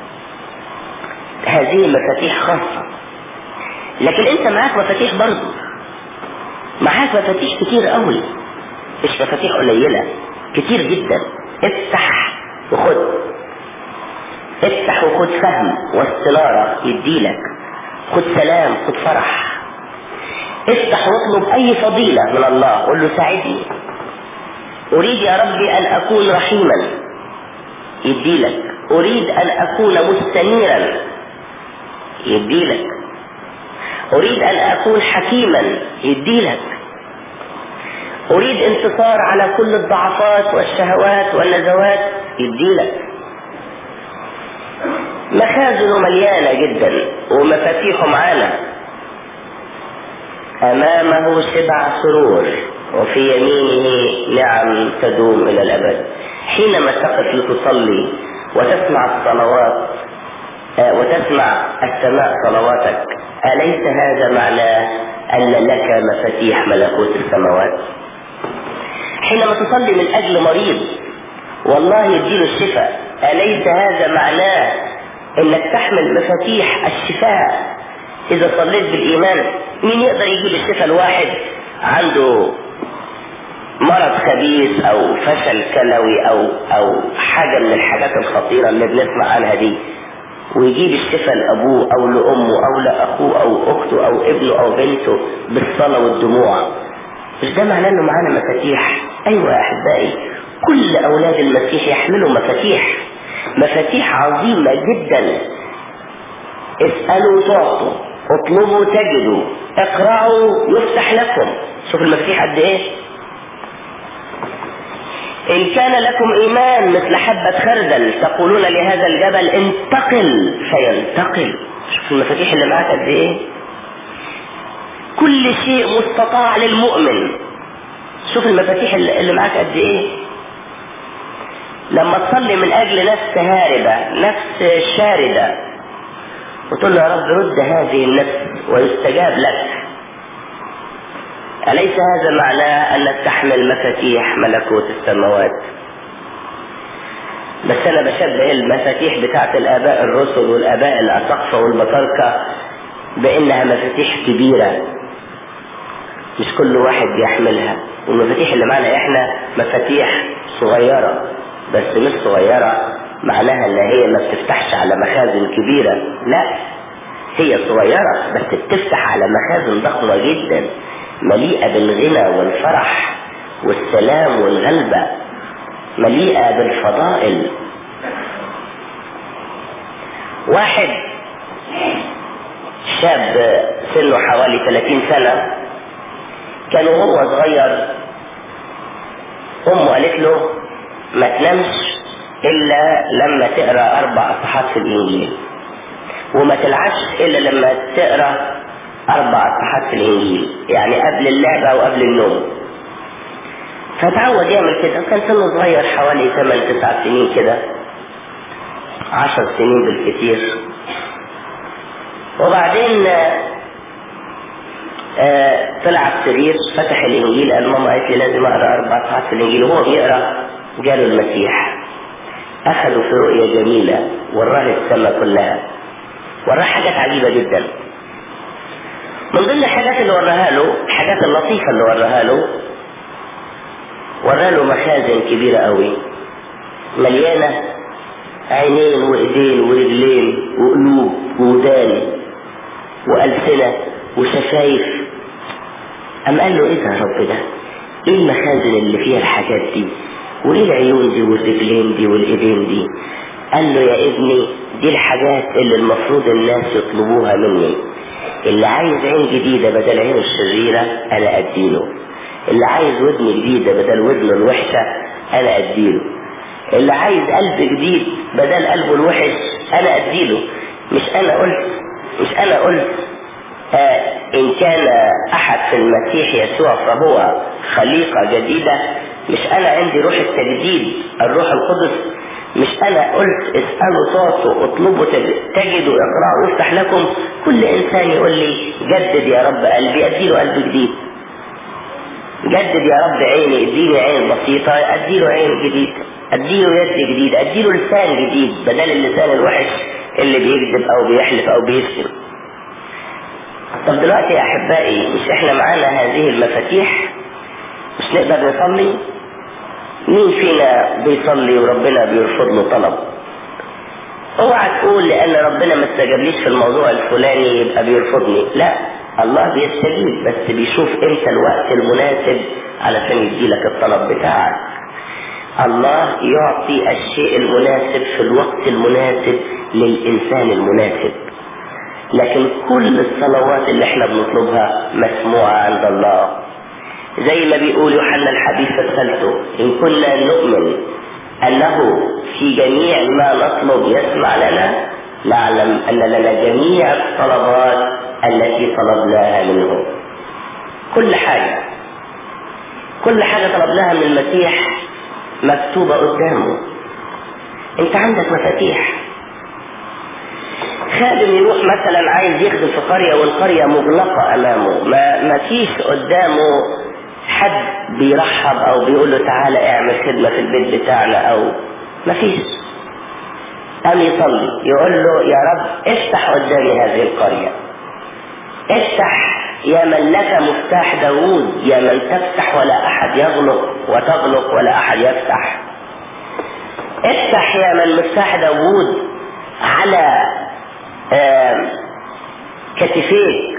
هذه مفاتيح خاصة. لكن انت معاك مفاتيح برضو، معاك مفاتيح كتير قوي، مش مفاتيح قليلة، كتير جدا. افتح وخد، افتح وخد فهم واستنارة يديلك، خد سلام، خد فرح. افتح واطلب اي فضيلة من الله، قل له ساعدني، اريد يا ربي ان اكون رحيما يديلك، اريد ان اكون مستنيرا يديلك، اريد ان اكون حكيما يديلك، اريد انتصار على كل الضعفات والشهوات والنزوات يديلك. مخازنه مليانة جدا ومفاتيحه معانا. امامه سبع سرور وفي يمينه نعم تدوم الى الابد. حينما تقف لتصلي وتسمع الصلوات وتسمع السماء صلواتك، أليس هذا معناه أن لك مفاتيح ملكوت السماوات؟ حينما تصلي من أجل مريض والله يديله الشفاء، أليس هذا معناه أنك تحمل مفاتيح الشفاء إذا صليت بالإيمان؟ مين يقدر يجيب الشفاء الواحد عنده مرض خبيث أو فشل كلوي أو أو حاجة من الحاجات الخطيرة اللي بنسمع عنها دي، ويجيب الشفاء لأبوه أو لأمه أو لأخوه أو أخته أو ابنه أو بنته بالصلاة والدموع؟ مش ده معناه أنه معانا مفاتيح؟ أيوة يا أحبائي، كل أولاد المسيح يحملوا مفاتيح، مفاتيح عظيمة جدا. اسألوا تعطوا، اطلبوا تجدوا، اقرأوا يفتح لكم. شوف المسيح قد ايه. ان كان لكم ايمان مثل حبة خردل تقولون لهذا الجبل انتقل فينتقل. شوف المفاتيح اللي معاك قد ايه. كل شيء مستطاع للمؤمن. شوف المفاتيح اللي معاك قد ايه. لما تصلي من اجل نفس هاربة، نفس شاردة، وتقول له يا رب رد هذه النفس ويستجاب لك، أليس هذا معناه أنك تحمل مفاتيح ملكوت السماوات؟ بس أنا بشبه المفاتيح بتاعت الآباء الرسل والآباء الأساقفة والبطاركة بأنها مفاتيح كبيرة مش كل واحد بيحملها، والمفاتيح اللي معنا إحنا مفاتيح صغيرة، بس مش صغيرة معناها ان هي ما بتفتحش على مخازن كبيرة، لا، هي صغيرة بس بتفتح على مخازن ضخمة جدا مليئة بالغنى والفرح والسلام والغلبة، مليئة بالفضائل. واحد شاب سنه حوالي ثلاثين سنة كان وهو صغير امه قالت له ما تنامش الا لما تقرأ اربع صفحات في الانجيل، وما تلعبش الا لما تقرأ اربع صفحات في الانجيل، يعني قبل اللعبة وقبل النوم. فتعود يعمل كده، كان سنه صغير حوالي ثمان تسع سنين كده، عشر سنين بالكثير. وبعدين آه طلع السرير فتح الانجيل، قال ماما قالت لي لازم اقرا اربع صفحات في الانجيل. وهو بيقرا جاله المسيح، اخذوا في رؤية جميلة، وراه السماء كلها، وراه حاجات عجيبة جدا. من ضمن الحاجات اللي وراها له، الحاجات اللطيفة اللي وراها له، وراها له مخازن كبيرة قوي مليانة عينين وايدين ورجلين وقلوب وودان وألسنة وشفايف. أم قال له ايه ده يا رب ده؟ ايه المخازن اللي فيها الحاجات دي؟ وايه العيون دي والرجلين دي والايدين دي؟ قال له يا ابني دي الحاجات اللي المفروض الناس يطلبوها مني. اللي عايز عين جديدة بدل عين الشريرة انا اديله، اللي عايز ودن جديدة بدل ودنه الوحشة انا اديله، اللي عايز قلب جديد بدل قلبه الوحش انا اديله. مش انا قلت مش انا قلت آه ان كان احد في المسيح يسوع فهو خليقة جديدة. مش انا عندي روح التجديد الروح القدس؟ مش انا قلت اسألوا تعطوا اطلبوا تجدوا اقرأوا يفتح لكم؟ كل انسان يقول لي جدد يا رب قلبي، اديله قلب جديد. جدد يا رب عيني، اديني عين بسيطة، اديله عين جديد، اديله يد جديد، اديله لسان جديد بدل اللسان الوحش اللي بيكذب او بيحلف او بيشتم. طب دلوقتي يا احبائي مش احنا معانا هذه المفاتيح؟ مش نقدر نصلي؟ مين فينا بيصلي وربنا بيرفض له طلب؟ اوعى تقول لان ربنا ما استجابليش في الموضوع الفلاني يبقى بيرفضني. لا، الله بيستجيب بس بيشوف امتى الوقت المناسب علشان يديلك الطلب بتاعك. الله يعطي الشيء المناسب في الوقت المناسب للإنسان المناسب. لكن كل الصلوات اللي احنا بنطلبها مسموعة عند الله، زي ما بيقول يوحنا الحبيب في رسالته إن كنا نؤمن أنه في جميع ما نطلب يسمع لنا نعلم أن لنا جميع الطلبات التي طلبناها منه. كل حاجة كل حاجة طلبناها من المسيح مكتوبة قدامه. انت عندك مفاتيح. خادم يروح مثلا عايز يخدم في قرية والقرية مغلقة امامه، ما ما فيش قدامه حد بيرحب او بيقول له تعالى اعمل خدمة في البيت بتاعنا، او ما فيش. قام يصلي يقول له يا رب افتح قدامي هذه القرية، افتح يا من لك مفتاح داوود، يا من تفتح ولا احد يغلق وتغلق ولا احد يفتح. افتح يا من مفتاح داوود على آه كتفيك.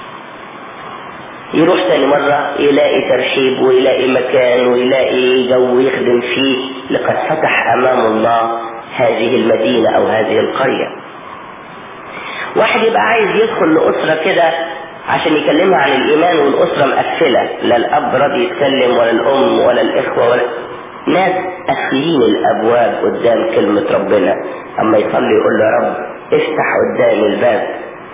يروح تاني مرة يلاقي ترحيب ويلاقي مكان ويلاقي جو يخدم فيه، لقد فتح امام الله هذه المدينة او هذه القرية. واحد يبقى عايز يدخل لأسرة كده عشان يكلمها عن الإيمان والأسرة مقفلة، لا الأب راضي يتكلم ولا الأم ولا الإخوة ولا ناس قافلين الأبواب قدام كلمة ربنا. أما يصلي يقول له يا رب افتح قدام الباب،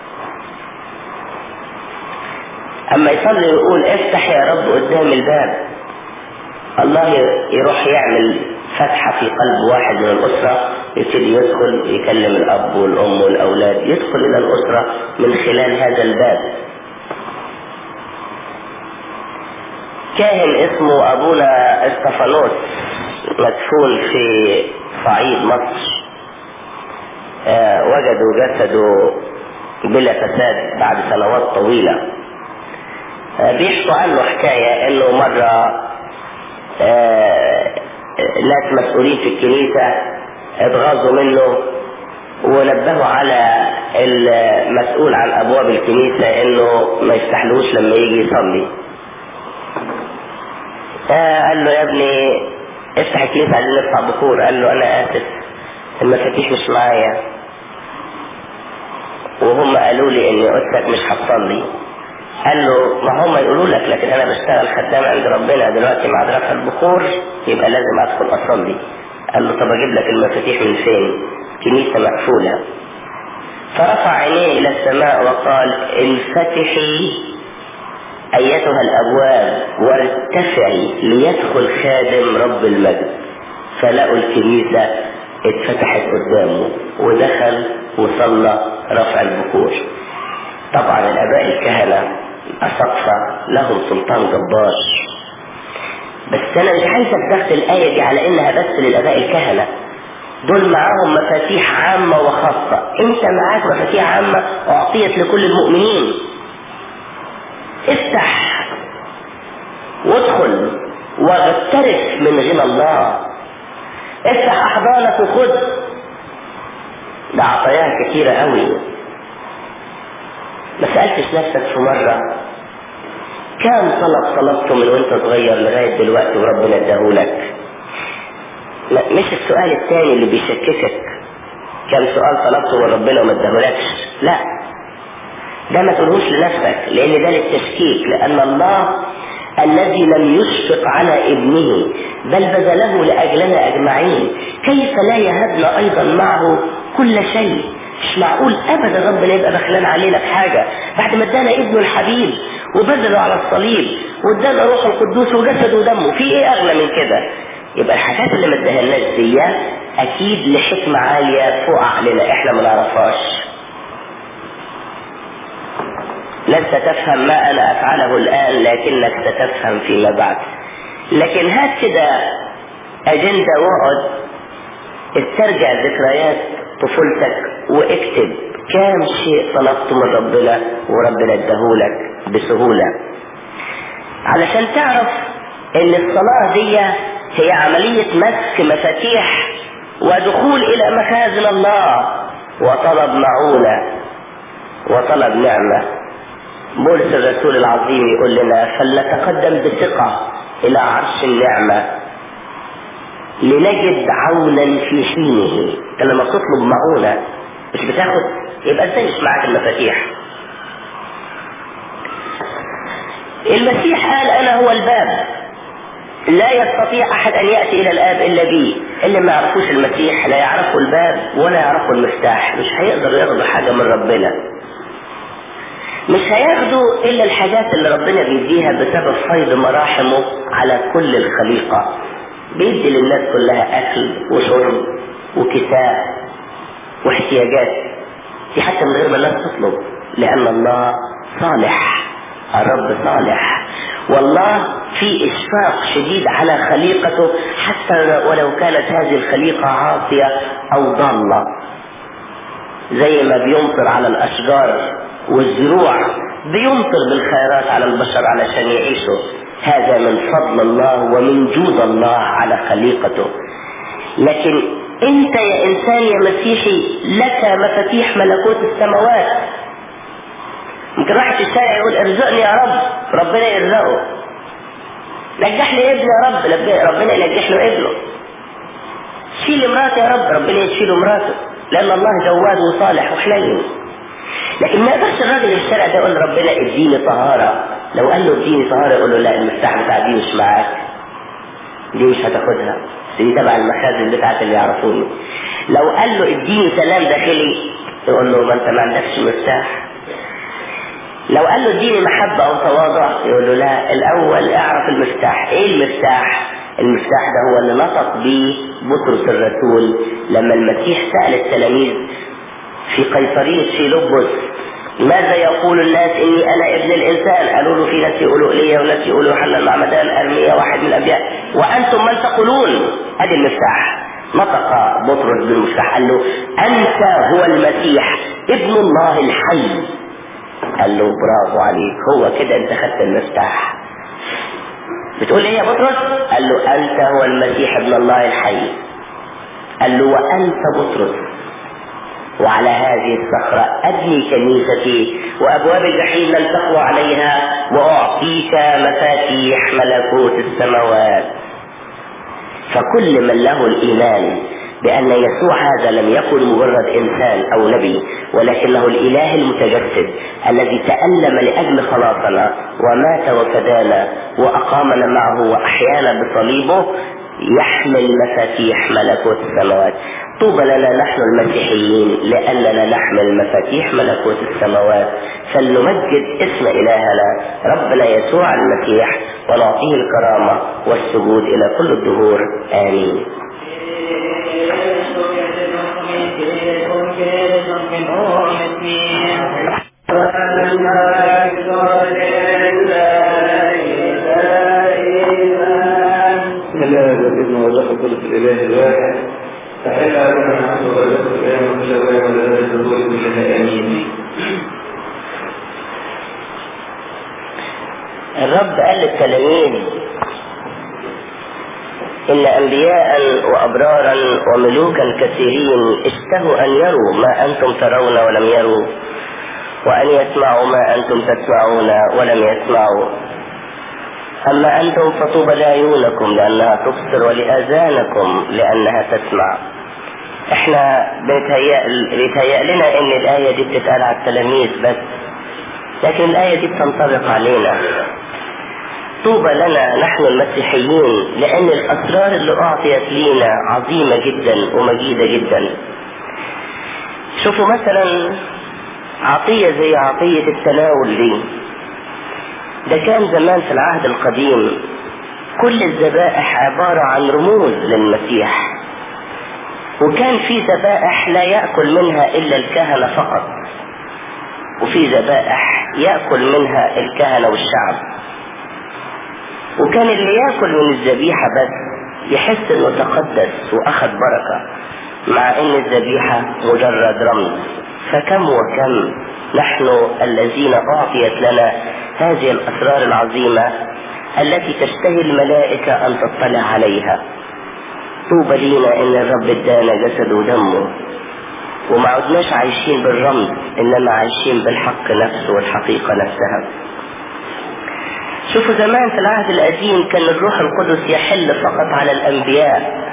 أما يصلي يقول افتح يا رب قدام الباب، الله يروح يعمل فتحة في قلب واحد من الأسرة، يبتدي يدخل يكلم الأب والأم والأولاد، يدخل إلى الأسرة من خلال هذا الباب. كاهن اسمه أبونا استفانوس مدفون في صعيد مصر، آه وجدوا جسده بلا فساد بعد سنوات طويلة. آه بيحكوا عنه حكاية انه مرة آه ناس مسؤولين في الكنيسة اتغاظوا منه ونبهوا على المسؤول عن ابواب الكنيسة انه ما يفتحلوش لما يجي يصلي. آه قال له يا ابني افتح الكنيسة عايزين نفتح بخور. قال له انا اسف المفاتيح مش معايا، وهم قالوا لي اني قلتك مش هتصلي. قال له ما هم يقولوا لك، لكن انا بشتغل خدام عند ربنا دلوقتي مع دراسة البخور، يبقى لازم ادخل اصلي. قال له طب اجيب لك المفاتيح من فين؟ كنيسة مقفولة. فرفع عينيه الى السماء وقال انفتحي ايتها الابواب وارتفعي ليدخل خادم رب المجد. فلقوا الكنيسة اتفتحت قدامه ودخل وصلى رفع البخور. طبعا الاباء الكهنة اسقفة لهم سلطان جبار، بس انا مش عايزك تاخد الاية دي على انها بس للاباء الكهنة، دول معاهم مفاتيح عامة وخاصة. انت معاك مفاتيح عامة اعطيت لكل المؤمنين. افتح وادخل واغترف من غنى الله، افتح احضانك وخد. ده عطاياها كتيرة قوي. ما سألتش نفسك في مرة كم طلب طلبته من وانت صغير لغاية دلوقتي وربنا اداهولك؟ مش السؤال الثاني اللي بيشككك كم سؤال طلبته من ربنا وما اداهولكش، لا ده ما تقولهوش لنفسك، لان ده للتشكيك. لان الله الذي لم يشفق على ابنه بل بذله لأجلنا أجمعين كيف لا يهبنا أيضا معه كل شيء؟ مش معقول أبدا ربنا يبقى بخلان علينا بحاجة بعد ما ادانا ابنه الحبيب وبذله على الصليب وادانا روح القدوس وجسده ودمه. في ايه أغلى من كده؟ يبقى الحاجات اللي ما اداهالناش دي أكيد لحكمة عالية فوق عقلنا احنا ما نعرفهاش. لست تفهم ما أنا أفعله الآن لكنك ستفهم فيما بعد. لكن هات كده أجندة واقعد استرجع ذكريات طفولتك واكتب كام شيء طلبته من ربنا وربنا اداهولك بسهولة، علشان تعرف ان الصلاة دي هي عملية مسك مفاتيح ودخول إلى مخازن الله وطلب معونة وطلب نعمة. بولس الرسول العظيم يقول لنا فلنتقدم بثقة إلى عرش النعمة لنجد عونا في حينه. لما تطلب معونة مش بتاخد، يبقى ازاي مش معاك المفاتيح؟ المسيح قال أنا هو الباب، لا يستطيع أحد أن يأتي إلى الآب إلا بي. اللي ما يعرفوش المسيح لا يعرفوا الباب ولا يعرفوا المفتاح، مش هيقدروا ياخدوا حاجة من ربنا، مش هياخدوا إلا الحاجات اللي ربنا بيديها بسبب فيض مراحمه على كل الخليقة. بيدي للناس كلها أكل وشرب وكساء واحتياجات، دي حتى من غير ما الناس تطلب، لأن الله صالح، الرب صالح، والله في إشفاق شديد على خليقته حتى ولو كانت هذه الخليقة عاصية أو ضالة. زي ما بيمطر على الأشجار والزروع بيمطر بالخيرات على البشر علشان يعيشوا، هذا من فضل الله ومن جود الله على خليقته. لكن انت يا انسان يا مسيحي لك مفاتيح ملكوت السماوات. ممكن واحد في الشارع يقول ارزقني يا رب، ربنا يرزقه. نجح لي ابني يا رب، ربنا ينجح له ابنه. شيل امراته يا رب، ربنا يشيله امراته، لان الله جواد وصالح وحنين. لكن ما يقدرش الراجل اللي في الشارع ده يقول ربنا اديني طهارة. لو قال له اديني طهارة يقول له لا، المفتاح بتاع دي مش معاك، دي مش هتاخدها، دي تبع المخازن بتاعت اللي يعرفوني. لو قال له اديني سلام داخلي يقول له ما انت ما عندكش مفتاح. لو قال له اديني محبة او تواضع يقول له لا، الاول اعرف المفتاح. ايه المفتاح؟ المفتاح ده هو اللي نطق به بطرس الرسول لما المسيح سأل التلاميذ في قيصرية فيلبس ماذا يقول الناس اني انا ابن الانسان؟ قالوا له في ناس يقولوا ايليا وناس يقولوا يوحنا المعمدان، ارميا واحد من الانبياء، وانتم من تقولون؟ ادي المفتاح. نطق بطرس بالمفتاح قال له انت هو المسيح ابن الله الحي. قال له برافو عليك، هو كده انت خدت المفتاح. بتقول ايه يا بطرس؟ قال له انت هو المسيح ابن الله الحي. قال له وانت بطرس وعلى هذه الصخرة ابني كنيستي وابواب الجحيم لن تقوى عليها واعطيك مفاتيح ملكوت السماوات. فكل من له الايمان بأن يسوع هذا لم يكن مجرد إنسان أو نبي، ولكنه الإله المتجسد الذي تألم لأجل خلاصنا ومات وفدانا وأقامنا معه وأحيانا بصليبه، يحمل مفاتيح ملكوت السماوات. طوبى لنا نحن المسيحيين لأننا نحمل مفاتيح ملكوت السماوات. فلنمجد اسم إلهنا ربنا يسوع المسيح ونعطيه الكرامة والسجود إلى كل الدهور. آمين. الإله الواحد تحل علينا نحن وغلق الإله وكل أبواب ولدى الدخول كلها. آمين. الرب قال للتلاميذ إن أنبياء وأبرارا وملوكا كثيرين اشتهوا أن يروا ما أنتم ترون ولم يروا، وأن يسمعوا ما أنتم تسمعون ولم يسمعوا. أما أنتم فطوبى لعيونكم لأنها تبصر ولآذانكم لأنها تسمع. احنا بيتهيأ لنا ان الآية دي بتتقال على التلاميذ بس، لكن الآية دي بتنطبق علينا. طوبى لنا نحن المسيحيين لأن الأسرار اللي أعطيت لينا عظيمة جدا ومجيدة جدا. شوفوا مثلا عطية زي عطية التناول دي، ده كان زمان في العهد القديم كل الذبائح عبارة عن رموز للمسيح، وكان في ذبائح لا يأكل منها إلا الكهنة فقط، وفي ذبائح يأكل منها الكهنة والشعب. وكان اللي يأكل من الذبيحة بس يحس انه تقدس واخذ بركة، مع ان الذبيحة مجرد رمز. فكم وكم نحن الذين أعطيت لنا هذه الأسرار العظيمة التي تشتهي الملائكة أن تطلع عليها. طوبى لينا إن الرب ادانا جسد ودمه، وما عدناش عايشين بالرمز إنما عايشين بالحق نفسه والحقيقة نفسها. شوفوا زمان في العهد القديم كان الروح القدس يحل فقط على الأنبياء،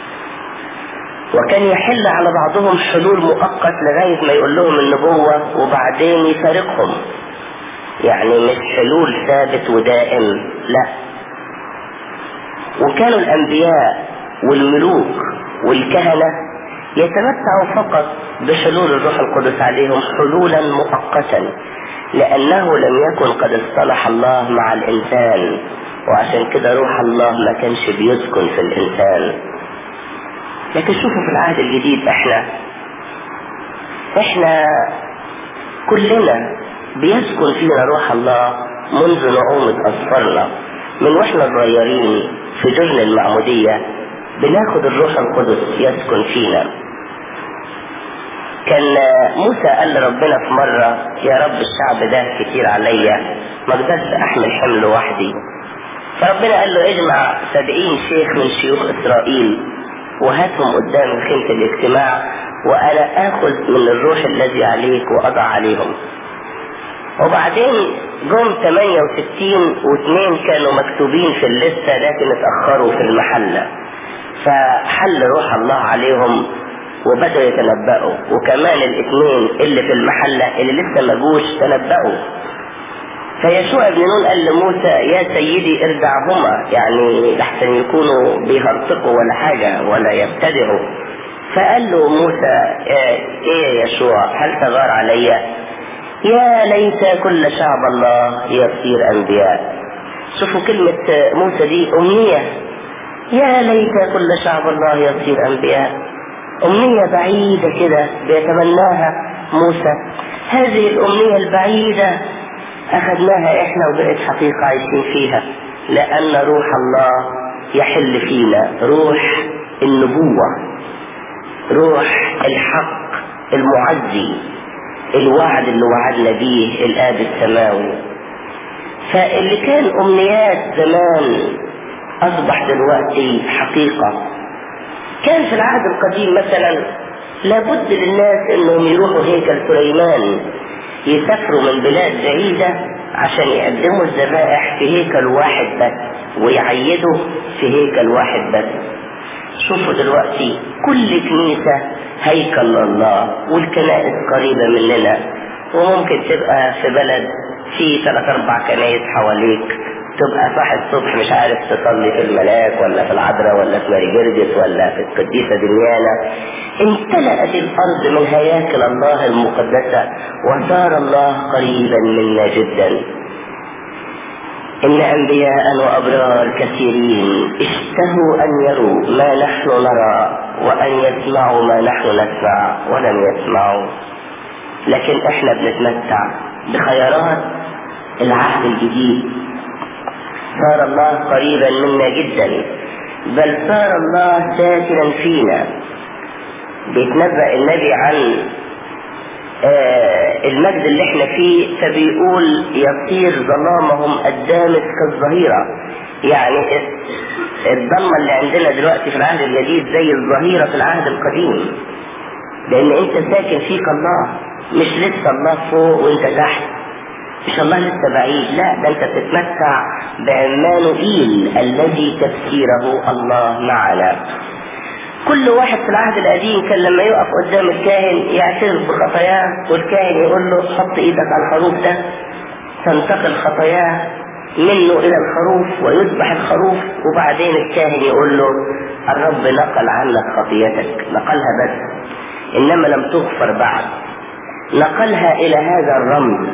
وكان يحل على بعضهم حلول مؤقت لغاية ما يقول لهم النبوة وبعدين يفارقهم، يعني مش حلول ثابت ودائم، لا. وكانوا الأنبياء والملوك والكهنة يتمتعوا فقط بحلول الروح القدس عليهم حلولا مؤقتا، لأنه لم يكن قد اصطلح الله مع الإنسان، وعشان كده روح الله ما كانش بيسكن في الإنسان. لكن شوفوا في العهد الجديد احنا احنا كلنا بيسكن فينا روح الله منذ نعومة أظفارنا، من واحنا صغيرين في جرن المعمودية بناخد الروح القدس يسكن فينا. كان موسى قال لربنا في مرة يا رب الشعب ده كتير عليا، ما اقدرش احمل حمل وحدي. فربنا قال له اجمع سبعين شيخ من شيوخ اسرائيل وهاتهم قدام خيمة الاجتماع، وانا اخذ من الروح الذي عليك واضع عليهم. وبعدين جم ثمانية وستين واثنين كانوا مكتوبين في الليستة لكن اتأخروا في المحلة، فحل روح الله عليهم وبدأوا يتنبأوا، وكمان الاثنين اللي في المحلة اللي لسه ما جوش تنبأوا. فيشوع بن نون قال لموسى يا سيدي ارجعهما، يعني لحسن يكونوا بيهرطقوا ولا حاجة ولا يبتدعوا. فقال له موسى ايه يا يشوع هل تغار علي؟ يا ليت كل شعب الله يصير انبياء. شوفوا كلمة موسى دي امنية، يا ليت كل شعب الله يصير انبياء، امنية بعيدة كده بيتمناها موسى. هذه الامنية البعيدة اخذناها احنا وبقت حقيقة عايشين فيها، لان روح الله يحل فينا، روح النبوة، روح الحق المعزي، الوعد اللي وعدنا بيه الآب السماوي. فاللي كان أمنيات زمان أصبح دلوقتي حقيقة. كان في العهد القديم مثلا لابد للناس انهم يروحوا هيكل سليمان، يسافروا من بلاد بعيدة عشان يقدموا الذبائح في هيكل واحد بس ويعيدوا في هيكل واحد بس. شوفوا دلوقتي كل كنيسة هيكل الله، والكنائس قريبة مننا، وممكن تبقى في بلد في ثلاث اربع كنائس حواليك، تبقى صاحي الصبح مش عارف تصلي في الملاك ولا في العذراء ولا في ماري جرجس ولا في القديسة دميانة. امتلأت الارض من هياكل الله المقدسة، وصار الله قريبا منا جدا. إن أنبياء وأبرار كثيرين اشتهوا أن يروا ما نحن نرى وأن يسمعوا ما نحن نسمع ولم يسمعوا، لكن احنا بنتمتع بخيارات العهد الجديد. صار الله قريبا منا جدا، بل صار الله ساكنا فينا. بيتنبأ النبي عن آه المجد اللي احنا فيه، فبيقول يصير ظلامهم الدامس كالظهيرة. يعني الظلمة اللي عندنا دلوقتي في العهد الجديد زي الظهيرة في العهد القديم، لان انت ساكن فيك الله، مش لسه الله فوق وانت تحت، مش الله لسه بعيد، لا ده انت بتتمتع بعمانوئيل الذي تفسيره الله معنا. كل واحد في العهد القديم كان لما يقف قدام الكاهن يعترف بخطاياه، والكاهن يقول له حط ايدك على الخروف ده، تنتقل خطاياه منه الى الخروف ويذبح الخروف، وبعدين الكاهن يقول له الرب نقل عنك خطيتك، نقلها بس انما لم تغفر بعد، نقلها الى هذا الرمز.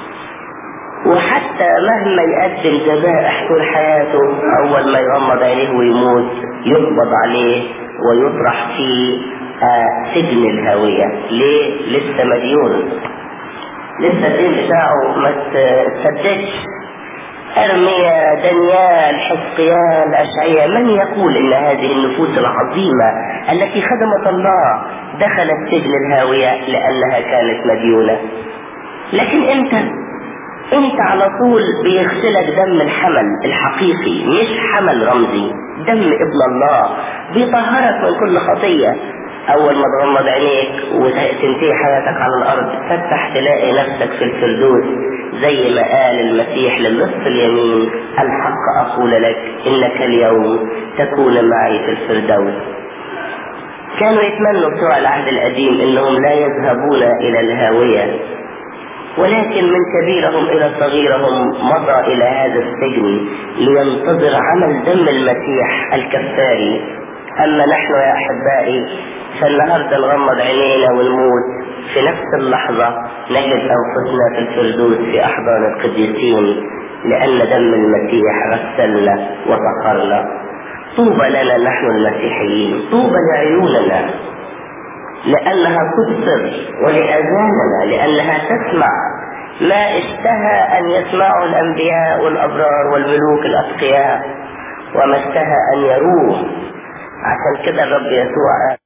وحتى مهما يقدم ذبائح طول حياته، اول ما يغمض عينيه ويموت يقبض عليه ويطرح في آه سجن الهاوية. ليه؟ لسه مديون، لسه الدين بتاعه ما تسددش. ارميا، دانيال، حزقيال، اشعياء، من يقول ان هذه النفوس العظيمة التي خدمت الله دخلت سجن الهاوية لانها كانت مديونة؟ لكن انت انت على طول بيغسلك دم الحمل الحقيقي، مش حمل رمزي، دم ابن الله بيطهرك من كل خطية. اول ما تغمض عينيك وتنتهي حياتك على الارض، تفتح تلاقي نفسك في الفردوس، زي ما قال المسيح للنصف اليمين الحق اقول لك انك اليوم تكون معي في الفردوس. كانوا يتمنوا بتوع العهد القديم انهم لا يذهبون الى الهاوية، ولكن من كبيرهم الى صغيرهم مضى الى هذا السجن لينتظر عمل دم المسيح الكفاري. اما نحن يا احبائي فالنهارده نغمض عينينا ونموت في نفس اللحظة نجد انفسنا في الفردوس في احضان القديسين، لان دم المسيح غسلنا وطهرنا. طوبى لنا نحن المسيحيين، طوبى لعيوننا لأنها تبصر، ولأذاننا لأنها تسمع ما اشتهى أن يسمعه الأنبياء والأبرار والملوك الأتقياء، وما اشتهى أن يروه. عشان كده الرب يسوع